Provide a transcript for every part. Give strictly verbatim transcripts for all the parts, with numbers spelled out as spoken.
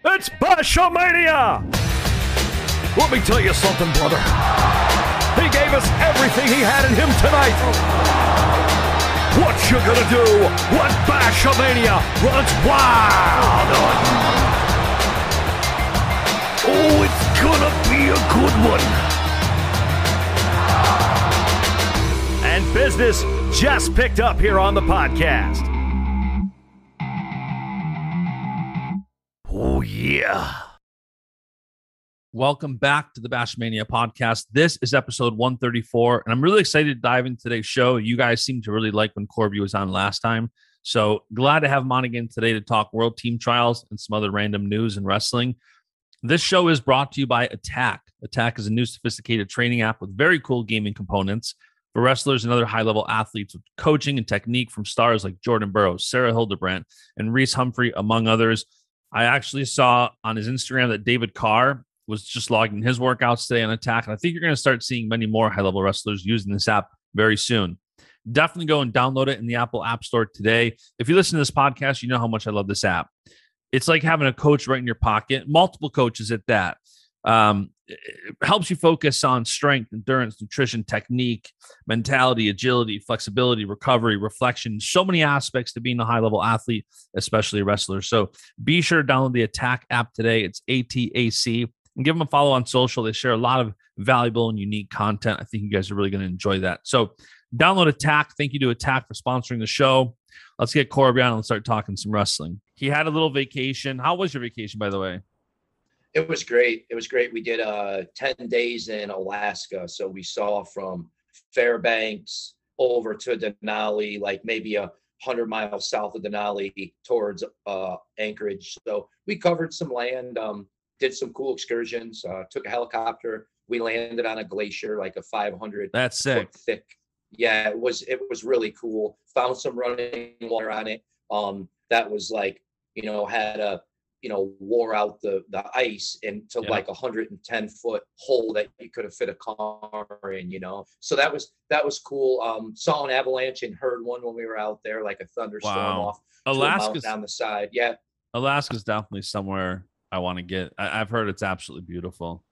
It's Bashamania! Let me tell you something, brother. He gave us everything he had in him tonight. What you gonna do when Bashamania runs wild on you? Oh, it's gonna be a good one. And business just picked up here on the podcast. Oh, yeah. Welcome back to the Bashmania podcast. This is episode one thirty-four, and I'm really excited to dive into today's show. You guys seem to really like when Corby was on last time, so glad to have him on again today to talk World Team Trials and some other random news in wrestling. This show is brought to you by Attack. Attack is a new sophisticated training app with very cool gaming components for wrestlers and other high-level athletes with coaching and technique from stars like Jordan Burroughs, Sarah Hildebrandt, and Reese Humphrey, among others. I actually saw on his Instagram that David Carr was just logging his workouts today on Attack, and I think you're going to start seeing many more high-level wrestlers using this app very soon. Definitely go and download it in the Apple App Store today. If you listen to this podcast, you know how much I love this app. It's like having a coach right in your pocket, multiple coaches at that. Um, it helps you focus on strength, endurance, nutrition, technique, mentality, agility, flexibility, recovery, reflection, so many aspects to being a high-level athlete, especially a wrestler. So be sure to download the Attack app today. It's A T A C. And give them a follow on social. They share a lot of valuable and unique content. I think you guys are really going to enjoy that. So download Attack. Thank you to Attack for sponsoring the show. Let's get Corby on and start talking some wrestling. He had a little vacation. How was your vacation, by the way? It was great. It was great. We did uh, ten days in Alaska. So we saw from Fairbanks over to Denali, like maybe a hundred miles south of Denali towards uh, Anchorage. So we covered some land, um, did some cool excursions, uh, took a helicopter. We landed on a glacier, like a five hundred That's sick. foot thick. Yeah, it was, it was really cool. Found some running water on it. Um, that was like, you know, had a, you know, wore out the, the ice into yeah. like a hundred ten foot hole that you could have fit a car in, you know? So that was, that was cool. Um, saw an avalanche and heard one when we were out there, like a thunderstorm wow. off Alaska's down the side. Yeah. Alaska's definitely somewhere I want to get. I, I've heard it's absolutely beautiful.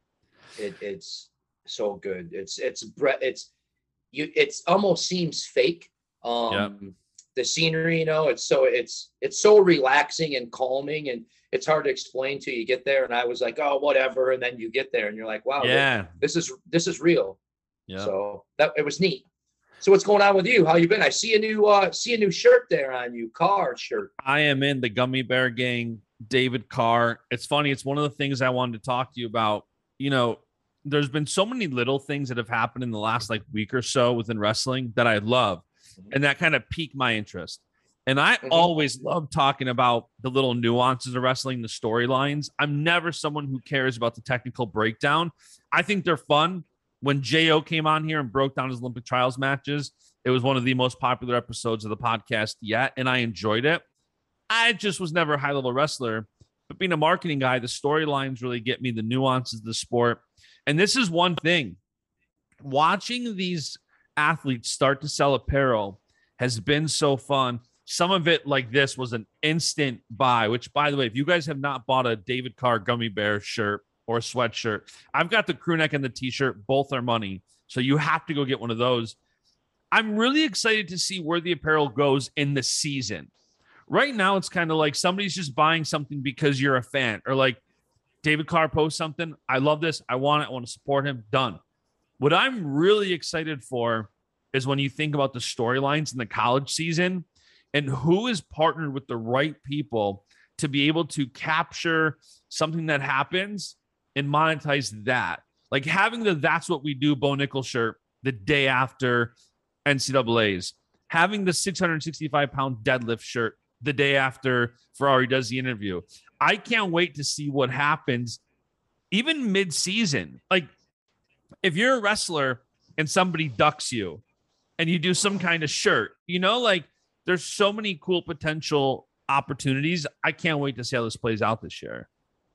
It, it's so good. It's, it's, it's, you, it's almost seems fake. Um, yep. The scenery, you know, it's so it's it's so relaxing and calming, and it's hard to explain till you get there. And I was like, oh, whatever. And then you get there and you're like, wow, yeah, this, this is this is real. Yeah. So that it was neat. So what's going on with you? How you been? I see a new uh see a new shirt there on you, Carr shirt. I am in the Gummy Bear Gang, David Carr. It's funny. It's one of the things I wanted to talk to you about. You know, there's been so many little things that have happened in the last like week or so within wrestling that I love. And that kind of piqued my interest. And I mm-hmm. always love talking about the little nuances of wrestling, the storylines. I'm never someone who cares about the technical breakdown. I think they're fun. When J O came on here and broke down his Olympic trials matches, it was one of the most popular episodes of the podcast yet, and I enjoyed it. I just was never a high-level wrestler. But being a marketing guy, the storylines really get me, the nuances of the sport. And this is one thing. Watching these athletes start to sell apparel has been so fun. Some of it like this was an instant buy, which by the way, if you guys have not bought a David Carr Gummy Bear shirt or a sweatshirt, I've got the crew neck and the t-shirt, both are money. So you have to go get one of those. I'm really excited to see where the apparel goes in the season. Right now, it's kind of like somebody's just buying something because you're a fan, or like David Carr posts something. I love this. I want it. I want to support him. Done. What I'm really excited for is when you think about the storylines in the college season and who is partnered with the right people to be able to capture something that happens and monetize that. Like having the That's What We Do Bo Nickel shirt the day after N C double A's, having the six hundred sixty-five pound deadlift shirt the day after Ferrari does the interview. I can't wait to see what happens even mid-season. Like, if you're a wrestler and somebody ducks you and you do some kind of shirt, you know, like there's so many cool potential opportunities. I can't wait to see how this plays out this year.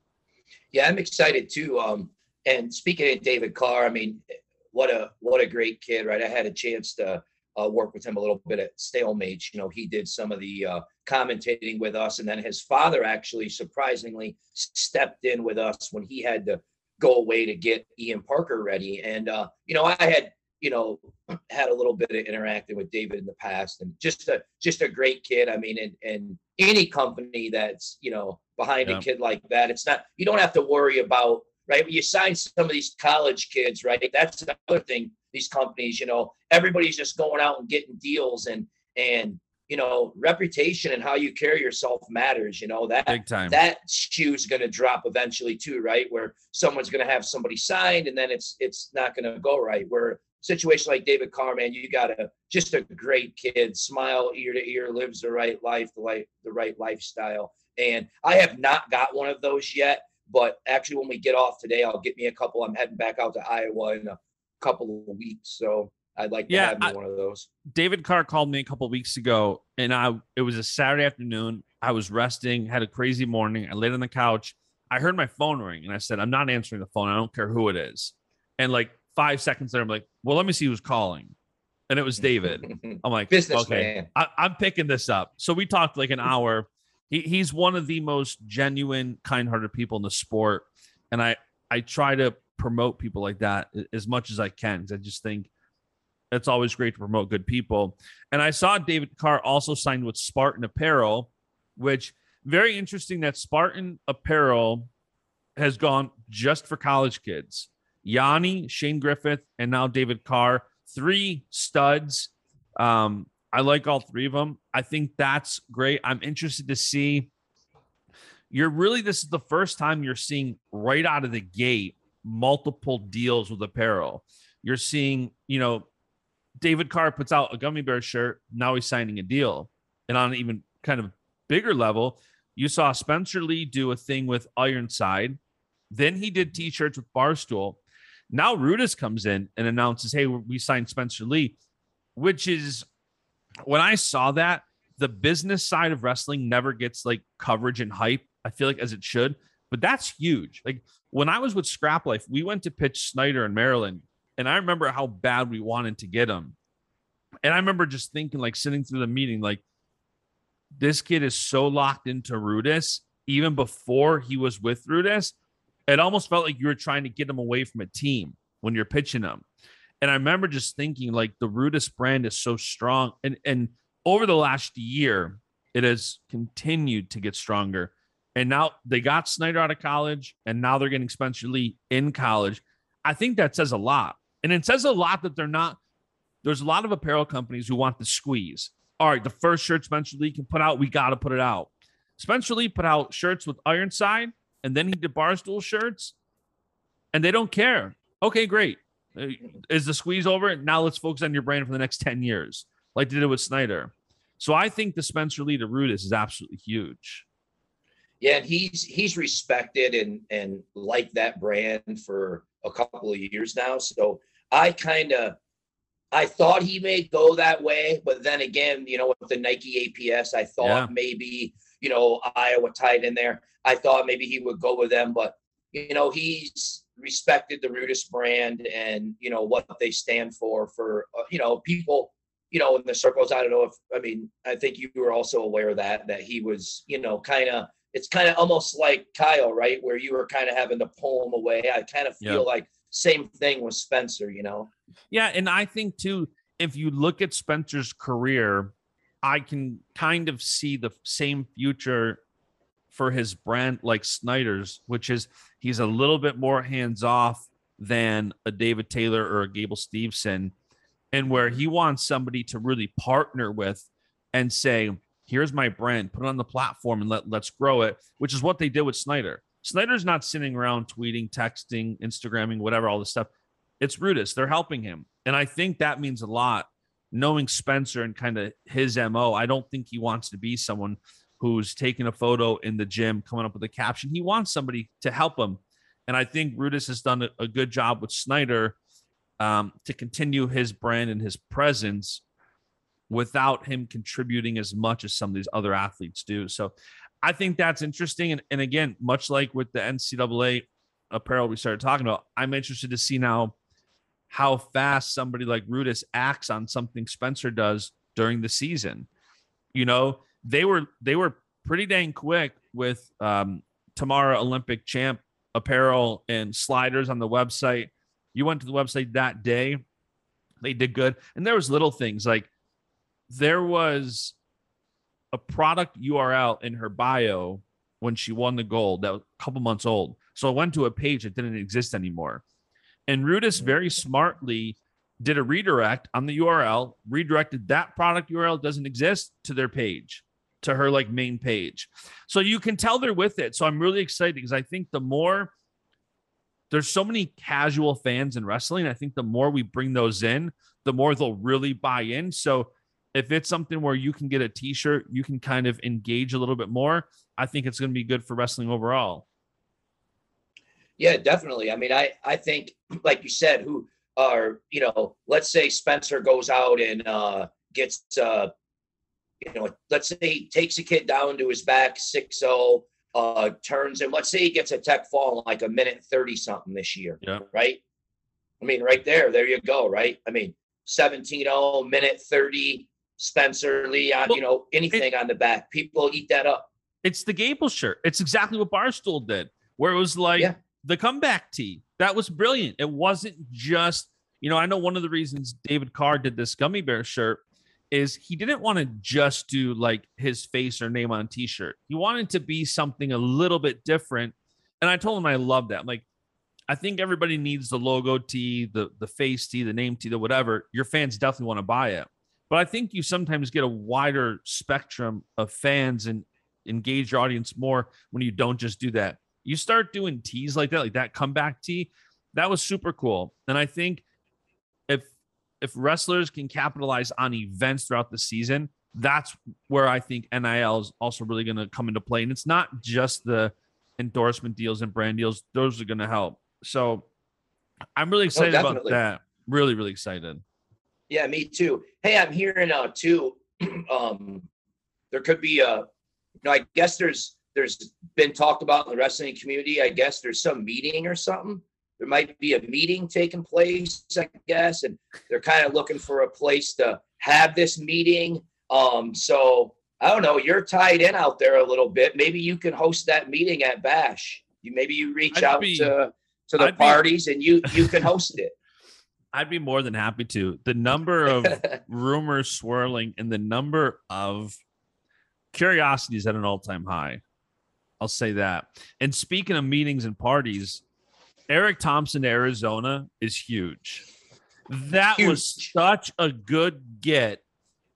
Yeah, I'm excited too. Um, and speaking of David Carr, I mean, what a, what a great kid, right? I had a chance to uh, work with him a little bit at Stalemates. You know, he did some of the uh, commentating with us, and then his father actually surprisingly stepped in with us when he had to go away to get Ian Parker ready. And, uh, you know, I had, you know, had a little bit of interacting with David in the past, and just a, just a great kid. I mean, and, and any company that's, you know, behind yeah. a kid like that, it's not, you don't have to worry about, right? When you sign some of these college kids, right? That's another thing. These companies, you know, everybody's just going out and getting deals, and, and, you know, reputation and how you carry yourself matters, you know, that, Big time. that shoe's going to drop eventually too, right? Where someone's going to have somebody signed and then it's, it's not going to go right. Where situation like David Carr, man, you got a, just a great kid, smile ear to ear, lives the right life, the life, the right lifestyle. And I have not got one of those yet, but actually when we get off today, I'll get me a couple. I'm heading back out to Iowa in a couple of weeks. So I'd like to yeah, have me I, one of those. David Carr called me a couple of weeks ago, and I it was a Saturday afternoon. I was resting, had a crazy morning. I laid on the couch. I heard my phone ring, and I said, I'm not answering the phone. I don't care who it is. And like five seconds later, I'm like, well, let me see who's calling. And it was David. I'm like, business okay, man. I, I'm picking this up. So we talked like an hour. He, he's one of the most genuine, kind-hearted people in the sport. And I, I try to promote people like that as much as I can, because I just think it's always great to promote good people. And I saw David Carr also signed with Spartan Apparel, which very interesting that Spartan Apparel has gone just for college kids. Yanni, Shane Griffith, and now David Carr, three studs. Um, I like all three of them. I think that's great. I'm interested to see. You're really, this is the first time you're seeing right out of the gate multiple deals with apparel. You're seeing, you know, David Carr puts out a Gummy Bear shirt. Now he's signing a deal. And on an even kind of bigger level, you saw Spencer Lee do a thing with Ironside. Then he did T-shirts with Barstool. Now Rudis comes in and announces, hey, we signed Spencer Lee, which is, when I saw that, the business side of wrestling never gets like coverage and hype, I feel like, as it should. But that's huge. Like when I was with Scrap Life, we went to pitch Snyder in Maryland. And I remember how bad we wanted to get him. And I remember just thinking, like, sitting through the meeting, like, this kid is so locked into Rudis, even before he was with Rudis. It almost felt like you were trying to get him away from a team when you're pitching him. And I remember just thinking, like, the Rudis brand is so strong. And, and over the last year, it has continued to get stronger. And now they got Snyder out of college, and now they're getting Spencer Lee in college. I think that says a lot. And it says a lot that they're not, there's a lot of apparel companies who want the squeeze. All right, the first shirt Spencer Lee can put out, we got to put it out. Spencer Lee put out shirts with Ironside, and then he did Barstool shirts, and they don't care. Okay, great. Is the squeeze over? Now let's focus on your brand for the next ten years, like they did with Snyder. So I think the Spencer Lee to Rudis is absolutely huge. Yeah, and he's he's respected and and liked that brand for a couple of years now. So I kind of, I thought he may go that way, but then again, you know, with the Nike A P S, I thought yeah. maybe, you know, Iowa tied in there. I thought maybe he would go with them, but, you know, he's respected the Rudis brand and, you know, what they stand for, for, uh, you know, people, you know, in the circles. I don't know if, I mean, I think you were also aware of that, that he was, you know, kind of, it's kind of almost like Kyle, right? Where you were kind of having to pull him away. I kind of feel yeah. like same thing with Spencer, you know? Yeah. And I think too, if you look at Spencer's career, I can kind of see the same future for his brand like Snyder's, which is he's a little bit more hands-off than a David Taylor or a Gable Steveson, and where he wants somebody to really partner with and say, here's my brand, put it on the platform and let, let's grow it, which is what they did with Snyder. Snyder's not sitting around tweeting, texting, Instagramming, whatever, all this stuff. It's Rudis. They're helping him. And I think that means a lot. Knowing Spencer and kind of his M O, I don't think he wants to be someone who's taking a photo in the gym, coming up with a caption. He wants somebody to help him. And I think Rudis has done a, a good job with Snyder um, to continue his brand and his presence without him contributing as much as some of these other athletes do. So I think that's interesting. And, and again, much like with the N C double A apparel we started talking about, I'm interested to see now how fast somebody like Rudis acts on something Spencer does during the season. You know, they were they were pretty dang quick with um, Tamara Olympic champ apparel and sliders on the website. You went to the website that day, they did good. And there was little things like there was a product U R L in her bio when she won the gold that was a couple months old. So I went to a page that didn't exist anymore. And Rudis very smartly did a redirect on the U R L, redirected that product U R L doesn't exist to their page, to her like main page. So you can tell they're with it. So I'm really excited because I think the more there's so many casual fans in wrestling, I think the more we bring those in, the more they'll really buy in. So if it's something where you can get a t-shirt, you can kind of engage a little bit more, I think it's going to be good for wrestling overall. Yeah, definitely. I mean, I, I think, like you said, who are, you know, let's say Spencer goes out and uh, gets, uh, you know, let's say he takes a kid down to his back, six oh, uh, turns him. Let's say he gets a tech fall in like a minute thirty something this year, yeah. right? I mean, right there, there you go, right? I mean, seventeen oh, minute thirty, Spencer, Leon, well, you know, anything it, on the back. People eat that up. It's the Gable shirt. It's exactly what Barstool did, where it was like, yeah. The comeback tee. That was brilliant. It wasn't just, you know, I know one of the reasons David Carr did this gummy bear shirt is he didn't want to just do like his face or name on a t-shirt. He wanted to be something a little bit different. And I told him I love that. Like, I think everybody needs the logo tee, the, the face tee, the name tee, the whatever. Your fans definitely want to buy it. But I think you sometimes get a wider spectrum of fans and engage your audience more when you don't just do that. You start doing tees like that, like that comeback tee, that was super cool. And I think if if wrestlers can capitalize on events throughout the season, that's where I think N I L is also really going to come into play. And it's not just the endorsement deals and brand deals. Those are going to help. So I'm really excited oh, about that. Really, really excited. Yeah, me too. Hey, I'm hearing uh, too, um, there could be a, you know, I guess there's, There's been talked about in the wrestling community. I guess there's some meeting or something. There might be a meeting taking place, I guess, and they're kind of looking for a place to have this meeting. Um, so I don't know. You're tied in out there a little bit. Maybe you can host that meeting at Bash. You maybe you reach I'd out be, to to the I'd parties be, and you you can host it. I'd be more than happy to. The number of rumors swirling and the number of curiosities at an all-time high. I'll say that. And speaking of meetings and parties, Eric Thompson to Arizona is huge. That huge. was such a good get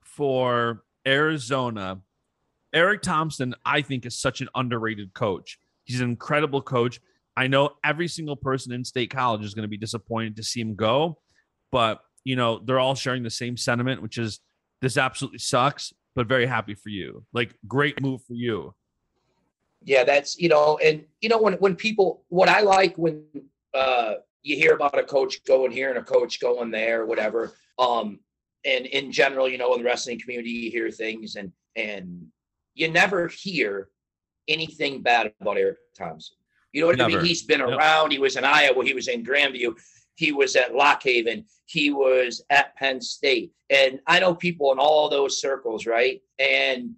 for Arizona. Eric Thompson, I think, is such an underrated coach. He's an incredible coach. I know every single person in State College is going to be disappointed to see him go, but, you know, they're all sharing the same sentiment, which is this absolutely sucks, but very happy for you. Like, great move for you. Yeah, that's, you know, and, you know, when, when people, what I like when uh, you hear about a coach going here and a coach going there, whatever. Um, and in general, you know, in the wrestling community, you hear things and, and you never hear anything bad about Eric Thompson. You know what never. I mean? He's been yep. around. He was in Iowa. He was in Grandview. He was at Lock Haven. He was at Penn State. And I know people in all those circles, right? And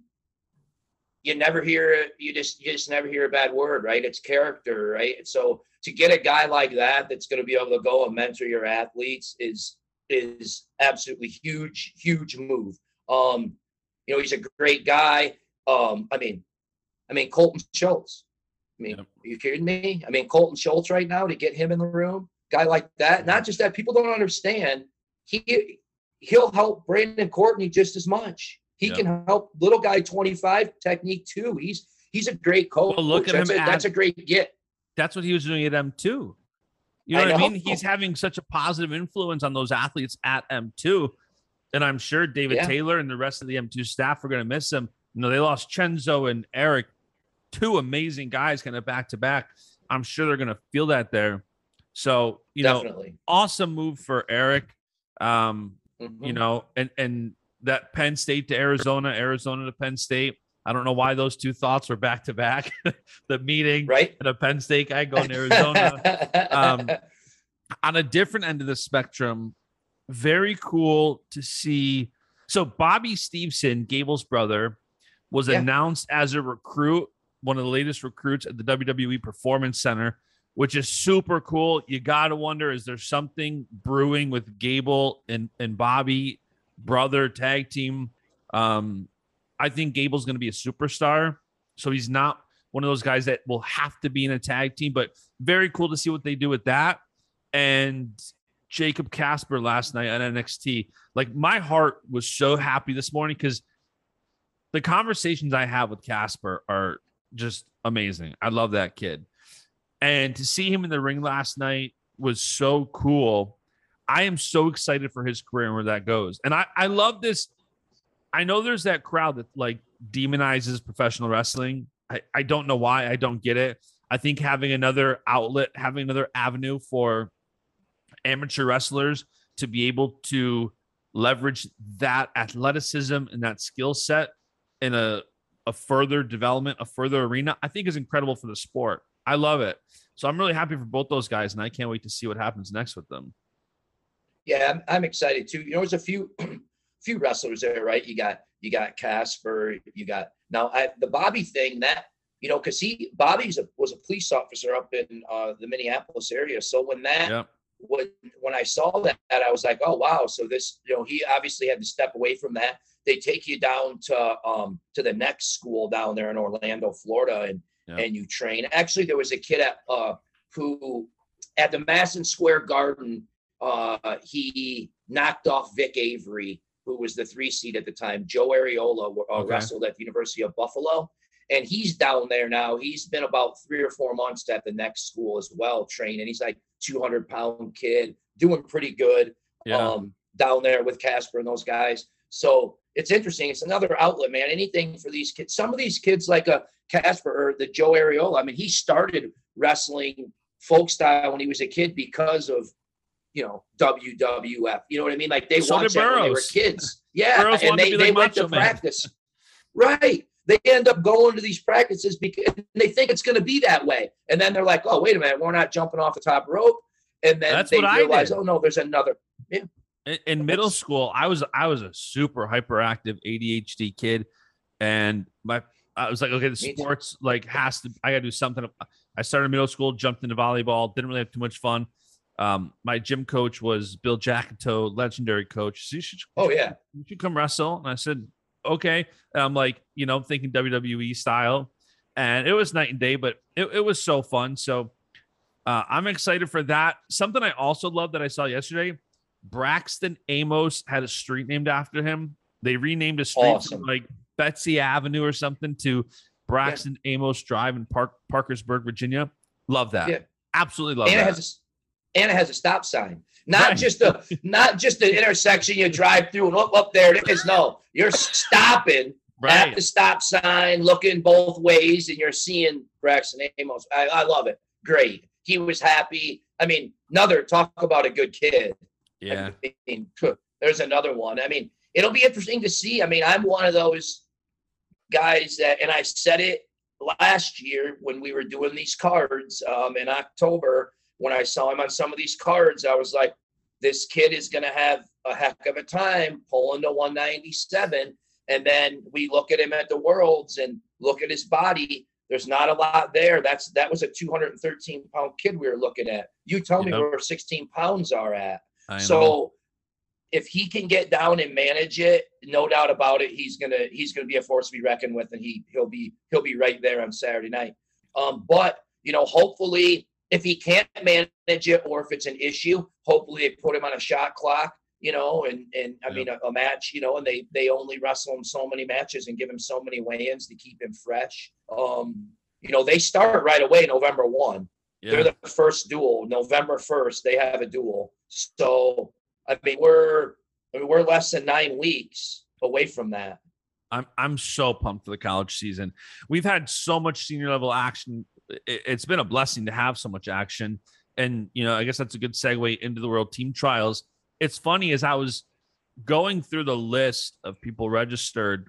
you never hear, you just, you just never hear a bad word, right? It's character, right? And so to get a guy like that, that's going to be able to go and mentor your athletes is, is absolutely huge, huge move. Um, you know, he's a great guy. Um, I mean, I mean, Colton Schultz. I mean, yep. Are you kidding me? I mean, Colton Schultz right now, to get him in the room, guy like that, not just that, people don't understand. He, he'll help Brandon Courtney just as much. He yep. can help little guy twenty-five technique too. He's he's a great coach. Well, look at that's him. A, at, that's a great get. That's what he was doing at M two. You know I what know. I mean? He's having such a positive influence on those athletes at M two. And I'm sure David yeah. Taylor and the rest of the M two staff are going to miss him. You know, they lost Chenzo and Eric, two amazing guys kind of back to back. I'm sure they're going to feel that there. So, you Definitely. know, awesome move for Eric. Um, mm-hmm. You know, and, and, that Penn State to Arizona, Arizona to Penn State. I don't know why those two thoughts were back to back. The meeting, right? And a Penn State guy going to Arizona. um, On a different end of the spectrum, very cool to see. So Bobby Stevenson, Gable's brother, was yeah. announced as a recruit, one of the latest recruits at the W W E Performance Center, which is super cool. You got to wonder, is there something brewing with Gable and, and Bobby, brother tag team? Um, I think Gable's going to be a superstar. So he's not one of those guys that will have to be in a tag team, but very cool to see what they do with that. And Jacob Casper last night on N X T. Like, my heart was so happy this morning because the conversations I have with Casper are just amazing. I love that kid. And to see him in the ring last night was so cool. I am so excited for his career and where that goes. And I, I love this. I know there's that crowd that like demonizes professional wrestling. I, I don't know why. I don't get it. I think having another outlet, having another avenue for amateur wrestlers to be able to leverage that athleticism and that skill set in a, a further development, a further arena, I think is incredible for the sport. I love it. So I'm really happy for both those guys, and I can't wait to see what happens next with them. Yeah, I'm, I'm excited too. You know, there's a few few wrestlers there, right? You got you got Casper, you got now I, the Bobby thing that, you know, because he Bobby's a, was a police officer up in uh, the Minneapolis area. So when that yeah. when when I saw that, I was like, oh wow. So this, you know, he obviously had to step away from that. They take you down to um to the next school down there in Orlando, Florida, and yeah. and you train. Actually, there was a kid at uh who at the Madison Square Garden, uh he knocked off Vic Avery, who was the three seed at the time. Joe Areola uh, okay. wrestled at the University of Buffalo, and he's down there now. He's been about three or four months at the next school as well, training. He's like two hundred pound kid, doing pretty good yeah. um, down there with Casper and those guys. So it's interesting. It's another outlet, man. Anything for these kids. Some of these kids like a Casper or the Joe Areola, I mean, he started wrestling folk style when he was a kid because of, you know, W W F. You know what I mean? Like they so watched that when they were kids. Yeah. Burroughs and they, they like went to practice. Right. They end up going to these practices because they think it's going to be that way. And then they're like, oh, wait a minute, we're not jumping off the top rope. And then That's they what realize, I did. oh, no, there's another. Yeah. In, in middle school, I was I was a super hyperactive A D H D kid. And my I was like, okay, the sports like has to, I got to do something. I started middle school, jumped into volleyball, didn't really have too much fun. Um, my gym coach was Bill Jackatow, legendary coach. So you should, oh yeah, you should come wrestle. And I said, okay. And I'm like, you know, thinking W W E style, and it was night and day, but it, it was so fun. So uh, I'm excited for that. Something I also love that I saw yesterday, Braxton Amos had a street named after him. They renamed a street awesome. from like Betsy Avenue or something to Braxton yeah. Amos Drive in Park, Parkersburg, Virginia. Love that. Yeah. Absolutely love and that. It has a, and it has a stop sign. Not right. just a not just an intersection you drive through and look up there it is. No, you're stopping right. at the stop sign, looking both ways, and you're seeing Braxton Amos. I, I love it. Great. He was happy. I mean, another talk about a good kid. Yeah. I mean, there's another one. I mean, it'll be interesting to see. I mean, I'm one of those guys that, and I said it last year when we were doing these cards um, in October. When I saw him on some of these cards, I was like, this kid is going to have a heck of a time pulling to one ninety-seven. And then we look at him at the Worlds and look at his body. There's not a lot there. That's That was a two hundred thirteen pound kid we were looking at. You tell me yep. where sixteen pounds are at. I so know. If he can get down and manage it, no doubt about it, he's going to he's going to be a force to be reckoned with, and he he'll be he'll be right there on Saturday night. Um, but, you know, hopefully, if he can't manage it or if it's an issue, hopefully they put him on a shot clock, you know, and, and I yep. mean, a, a match, you know, and they, they only wrestle him so many matches and give him so many weigh-ins to keep him fresh. Um, you know, they start right away November first. Yeah. They're the first duel. November first, they have a duel. So, I mean, we're, I mean, we're less than nine weeks away from that. I'm I'm so pumped for the college season. We've had so much senior level action. It's been a blessing to have so much action. And, you know, I guess that's a good segue into the World Team Trials. It's funny as I was going through the list of people registered,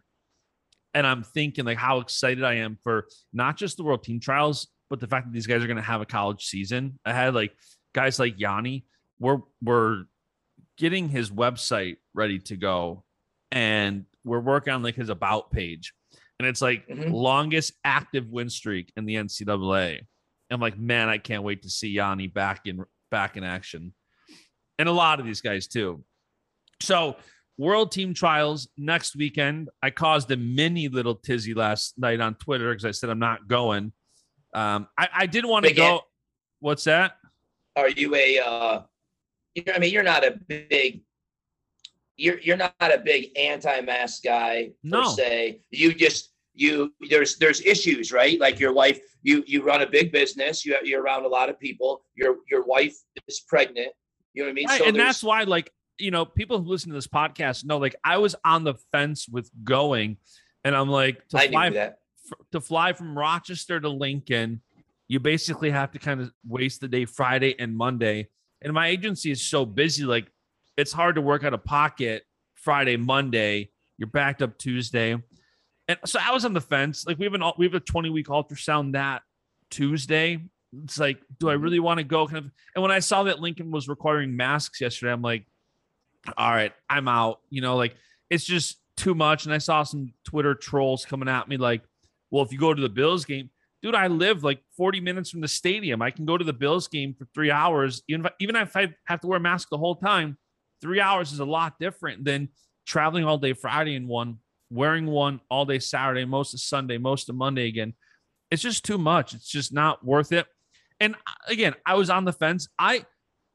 and I'm thinking like how excited I am for not just the World Team Trials, but the fact that these guys are going to have a college season. I had like guys like Yanni, we're we're getting his website ready to go, and we're working on like his about page, and it's like mm-hmm. longest active win streak in the N C double A. I'm like, man, I can't wait to see Yanni back in back in action, and a lot of these guys too. So World Team Trials next weekend. I caused a mini little tizzy last night on Twitter because I said I'm not going. Um, I, I didn't want to go. An- What's that? Are you a? Uh, I mean, you're not a big. You're you're not a big anti-mask guy per no. se. You just you there's there's issues, right? Like your wife. You you run a big business. You you're around a lot of people. Your your wife is pregnant. You know what I mean? Right, so and that's why, like, you know, people who listen to this podcast know, like, I was on the fence with going, and I'm like, to I fly knew that. to fly from Rochester to Lincoln, you basically have to kind of waste the day Friday and Monday. And my agency is so busy, like, it's hard to work out of pocket Friday, Monday. You're backed up Tuesday. And so I was on the fence. Like, we have an we have a twenty week ultrasound that Tuesday. It's like, do I really want to go? Kind of. And when I saw that Lincoln was requiring masks yesterday, I'm like, all right, I'm out. You know, like, it's just too much. And I saw some Twitter trolls coming at me like, well, if you go to the Bills game, dude, I live like forty minutes from the stadium. I can go to the Bills game for three hours. Even if, even if I have to wear a mask the whole time, three hours is a lot different than traveling all day Friday in one, wearing one all day Saturday, most of Sunday, most of Monday again. It's just too much. It's just not worth it. And again, I was on the fence. I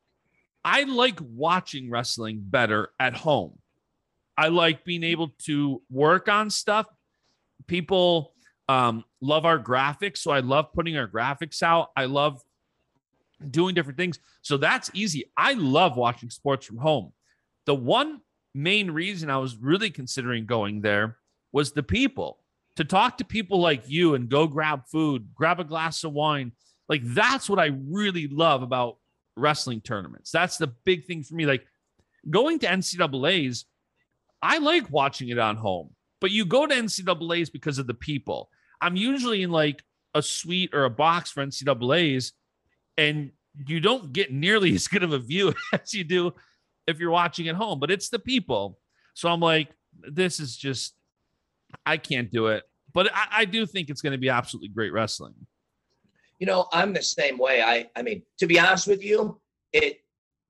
I like watching wrestling better at home. I like being able to work on stuff. People um, love our graphics, so I love putting our graphics out. I love doing different things. So that's easy. I love watching sports from home. The one main reason I was really considering going there was the people. To talk to people like you and go grab food, grab a glass of wine. Like, that's what I really love about wrestling tournaments. That's the big thing for me. Like, going to N C double A's, I like watching it on home, but you go to N C double A's because of the people. I'm usually in like a suite or a box for N C double A's, and you don't get nearly as good of a view as you do if you're watching at home, but it's the people. So I'm like, this is just, I can't do it. But I, I do think it's going to be absolutely great wrestling. You know, I'm the same way. I, I mean, to be honest with you, it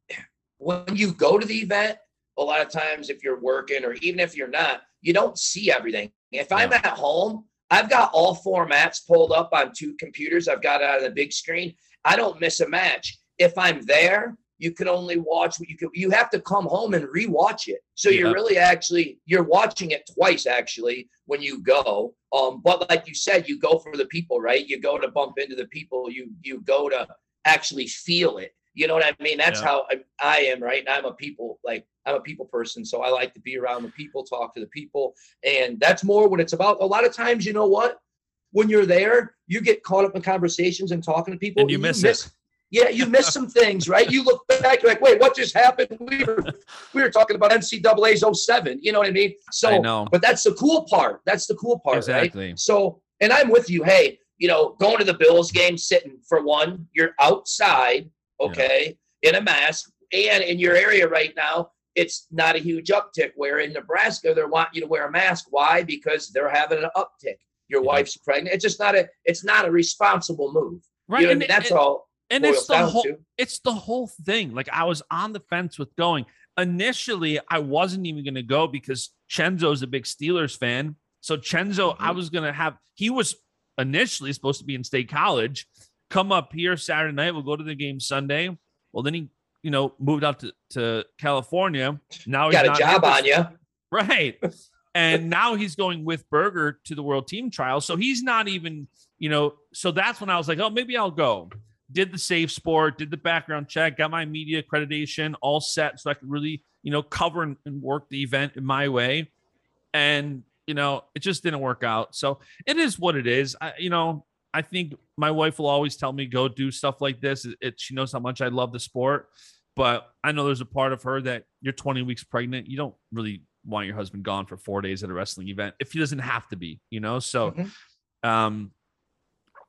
when you go to the event, a lot of times if you're working or even if you're not, you don't see everything. If I'm at home, I've got all four mats pulled up on two computers. I've got it on the big screen. I don't miss a match. If I'm there, you can only watch what you can. You have to come home and rewatch it. So yeah. you're really actually, you're watching it twice actually when you go. Um, but like you said, you go for the people, right? You go to bump into the people. You you go to actually feel it. You know what I mean? That's yeah. how I, I am, right? And I'm a people, like I'm a people person. So I like to be around the people, talk to the people. And that's more what it's about. A lot of times, you know what? When you're there, you get caught up in conversations and talking to people. And you, and you miss, miss it. Yeah, you miss some things, right? You look back, you're like, wait, what just happened? We were we were talking about N C double A's oh seven. You know what I mean? So, I know. But that's the cool part. That's the cool part, exactly. Right? So, and I'm with you. Hey, you know, going to the Bills game, sitting for one, you're outside, okay, yeah. in a mask, and in your area right now, it's not a huge uptick. Where in Nebraska, they want you to wear a mask. Why? Because they're having an uptick. Your yeah. wife's pregnant. It's just not a. It's not a responsible move. Right. You know and, what I mean? That's and, all. And it's the whole to. it's the whole thing. Like, I was on the fence with going. Initially, I wasn't even going to go because Chenzo's a big Steelers fan. So Chenzo, mm-hmm. I was going to have, he was initially supposed to be in State College, come up here Saturday night. We'll go to the game Sunday. Well, then he, you know, moved out to, to California. Now he's got a job on you. Right. And now he's going with Berger to the World Team Trial. So he's not even, you know, so that's when I was like, oh, maybe I'll go. Did the safe sport, did the background check, got my media accreditation all set so I could really, you know, cover and, and work the event in my way. And, you know, it just didn't work out. So it is what it is. I, you know, I think my wife will always tell me, go do stuff like this. It, it, she knows how much I love the sport. But I know there's a part of her that you're twenty weeks pregnant. You don't really want your husband gone for four days at a wrestling event if he doesn't have to be, you know? So, mm-hmm. um,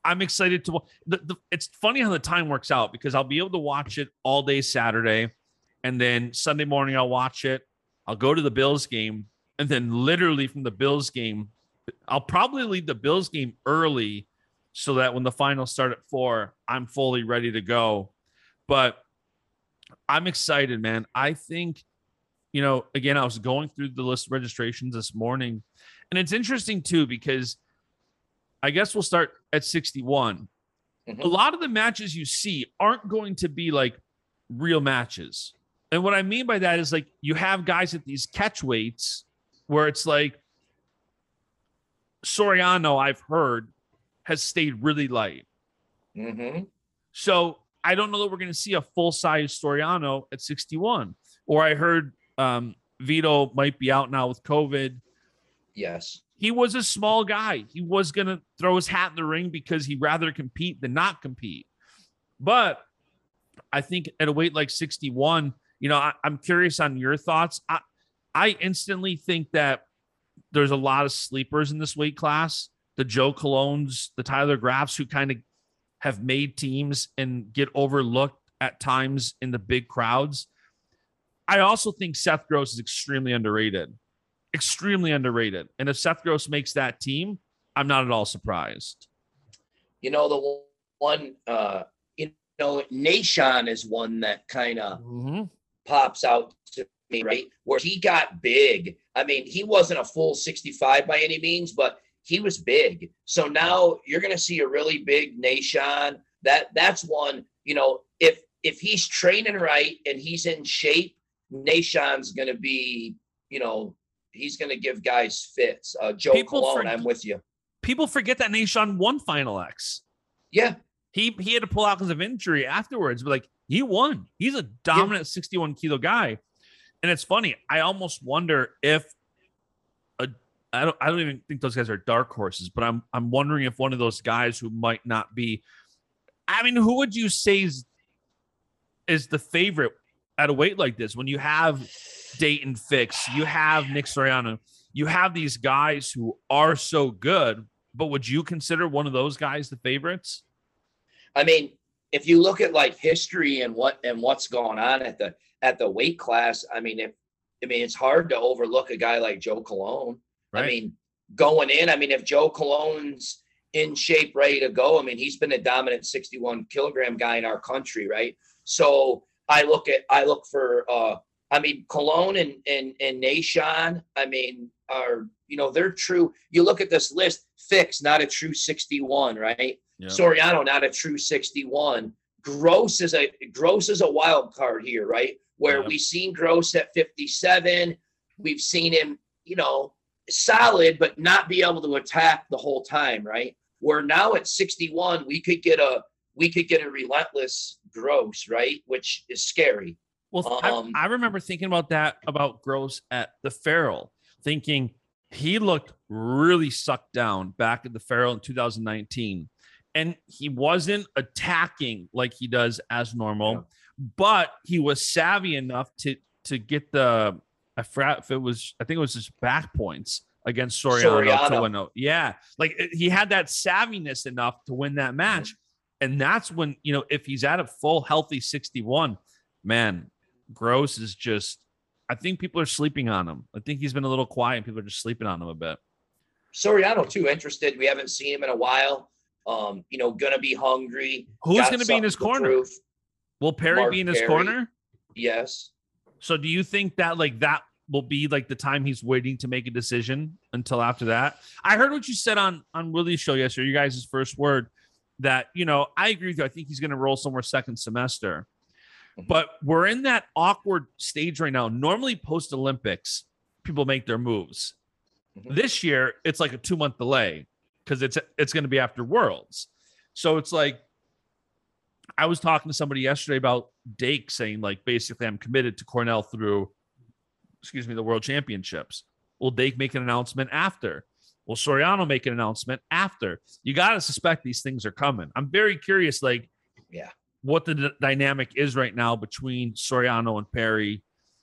I'm excited to. The, the, it's funny how the time works out because I'll be able to watch it all day Saturday, and then Sunday morning I'll watch it. I'll go to the Bills game, and then literally from the Bills game, I'll probably leave the Bills game early so that when the finals start at four, I'm fully ready to go. But I'm excited, man. I think, you know, again, I was going through the list of registrations this morning, and it's interesting too because I guess we'll start at sixty-one. Mm-hmm. A lot of the matches you see aren't going to be like real matches. And what I mean by that is like you have guys at these catch weights where it's like Soriano, I've heard, has stayed really light. Mm-hmm. So I don't know that we're going to see a full-size Soriano at sixty-one. Or I heard um, Vito might be out now with COVID. Yes. He was a small guy. He was going to throw his hat in the ring because he'd rather compete than not compete. But I think at a weight like sixty-one, you know, I, I'm curious on your thoughts. I, I instantly think that there's a lot of sleepers in this weight class. The Joe Colognes, the Tyler Graffs, who kind of have made teams and get overlooked at times in the big crowds. I also think Seth Gross is extremely underrated. Extremely underrated. And if Seth Gross makes that team, I'm not at all surprised. You know, the one, uh, you know, Nashon is one that kind of mm-hmm. pops out to me, right? Where he got big. I mean, he wasn't a full sixty-five by any means, but he was big. So now you're going to see a really big Nashon. That that's one, you know, if, if he's training right and he's in shape, Nashon's going to be, you know, he's going to give guys fits. Uh, Joe people Colon, forget, I'm with you. People forget that Nashon won Final X. Yeah. He he had to pull out because of injury afterwards, but like he won. He's a dominant yeah. sixty-one kilo guy. And it's funny. I almost wonder if a I don't I don't even think those guys are dark horses, but I'm I'm wondering if one of those guys who might not be. I mean, who would you say is, is the favorite at a weight like this? When you have Dayton Fix, you have Nick Soriano, you have these guys who are so good, but would you consider one of those guys the favorites? I mean, if you look at like history and what and what's going on at the at the weight class, I mean, if I mean it's hard to overlook a guy like Joe Colon. Right. I mean, going in, I mean, if Joe Cologne's in shape, ready to go, I mean, he's been a dominant sixty-one kilogram guy in our country, right? So I look at I look for uh I mean, Colon and and and Nashon, I mean, are, you know, they're true. You look at this list, Fix, not a true sixty-one, right? Yep. Soriano, not a true sixty-one. Gross is a Gross is a wild card here, right? Where yep. we've seen Gross at fifty-seven. We've seen him, you know, solid, but not be able to attack the whole time, right? Where now at sixty-one, we could get a we could get a relentless Gross, right? Which is scary. Well, um, I, I remember thinking about that about Gross at the Farrell, thinking he looked really sucked down back at the Farrell in two thousand nineteen. And he wasn't attacking like he does as normal, yeah. but he was savvy enough to to get the I forgot if it was I think it was his back points against Soriano, Soriano. to win. Yeah, like he had that savviness enough to win that match, mm-hmm. and that's when, you know, if he's at a full healthy sixty-one, man, Gross is just. I think people are sleeping on him. I think he's been a little quiet, and people are just sleeping on him a bit. Soriano too interested. We haven't seen him in a while. Um, you know, gonna be hungry. Who's gonna be in his corner? Prove. Will Perry Mark be in his Perry. corner? Yes. So do you think that like that will be like the time he's waiting to make a decision until after that? I heard what you said on on Willie's show yesterday, you guys' first word, that, you know, I agree with you. I think he's gonna roll somewhere second semester. Mm-hmm. But we're in that awkward stage right now. Normally post Olympics, people make their moves. Mm-hmm. This year, it's like a two-month delay, because it's it's going to be after Worlds. So it's like, I was talking to somebody yesterday about Dake saying, like, basically, I'm committed to Cornell through, excuse me, the World Championships. Will Dake make an announcement after? Will Soriano make an announcement after? You got to suspect these things are coming. I'm very curious, like, yeah, what the d- dynamic is right now between Soriano and Perry.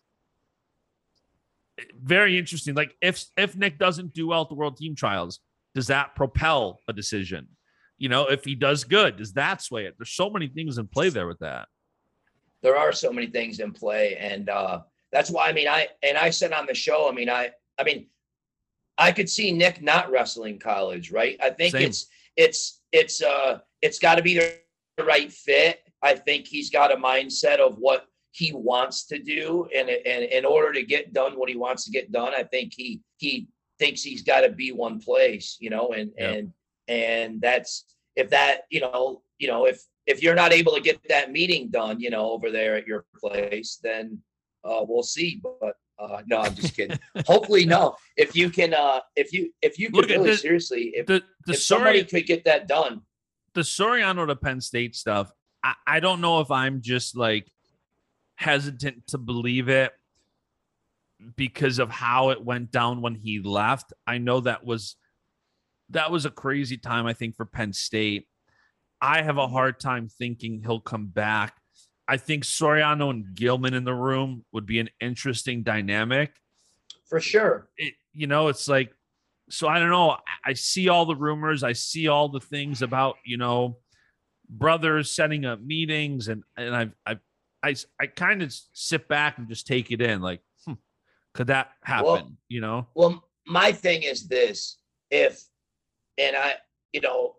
Very interesting. Like, if if Nick doesn't do well at the World Team Trials, does that propel a decision? You know, if he does good, does that sway it? There's so many things in play there with that. There are so many things in play. And uh, that's why, I mean, I, and I said on the show, I mean, I, I mean, I could see Nick not wrestling college, right? I think Same. it's, it's, it's, uh, it's got to be the right fit. I think he's got a mindset of what he wants to do. And, and in order to get done what he wants to get done, I think he, he thinks he's got to be one place, you know, and, yep. and, and that's, if that, you know, you know, if, if you're not able to get that meeting done, you know, over there at your place, then uh, we'll see. But uh, no, I'm just kidding. Hopefully, no. If you can, uh, if you, if you could really the, seriously, if, the, the if Sori- somebody could get that done. The Soriano to Penn State stuff, I, I don't know if I'm just like hesitant to believe it because of how it went down when he left. I know that was, that was a crazy time, I think, for Penn State. I have a hard time thinking he'll come back. I think Soriano and Gilman in the room would be an interesting dynamic. For sure. It, you know, it's like, so I don't know. I, I see all the rumors. I see all the things about, you know, brothers setting up meetings. And, and I've, I've, I, I kind of sit back and just take it in. Like, hmm, could that happen? Well, you know? Well, my thing is this, if, and I, you know,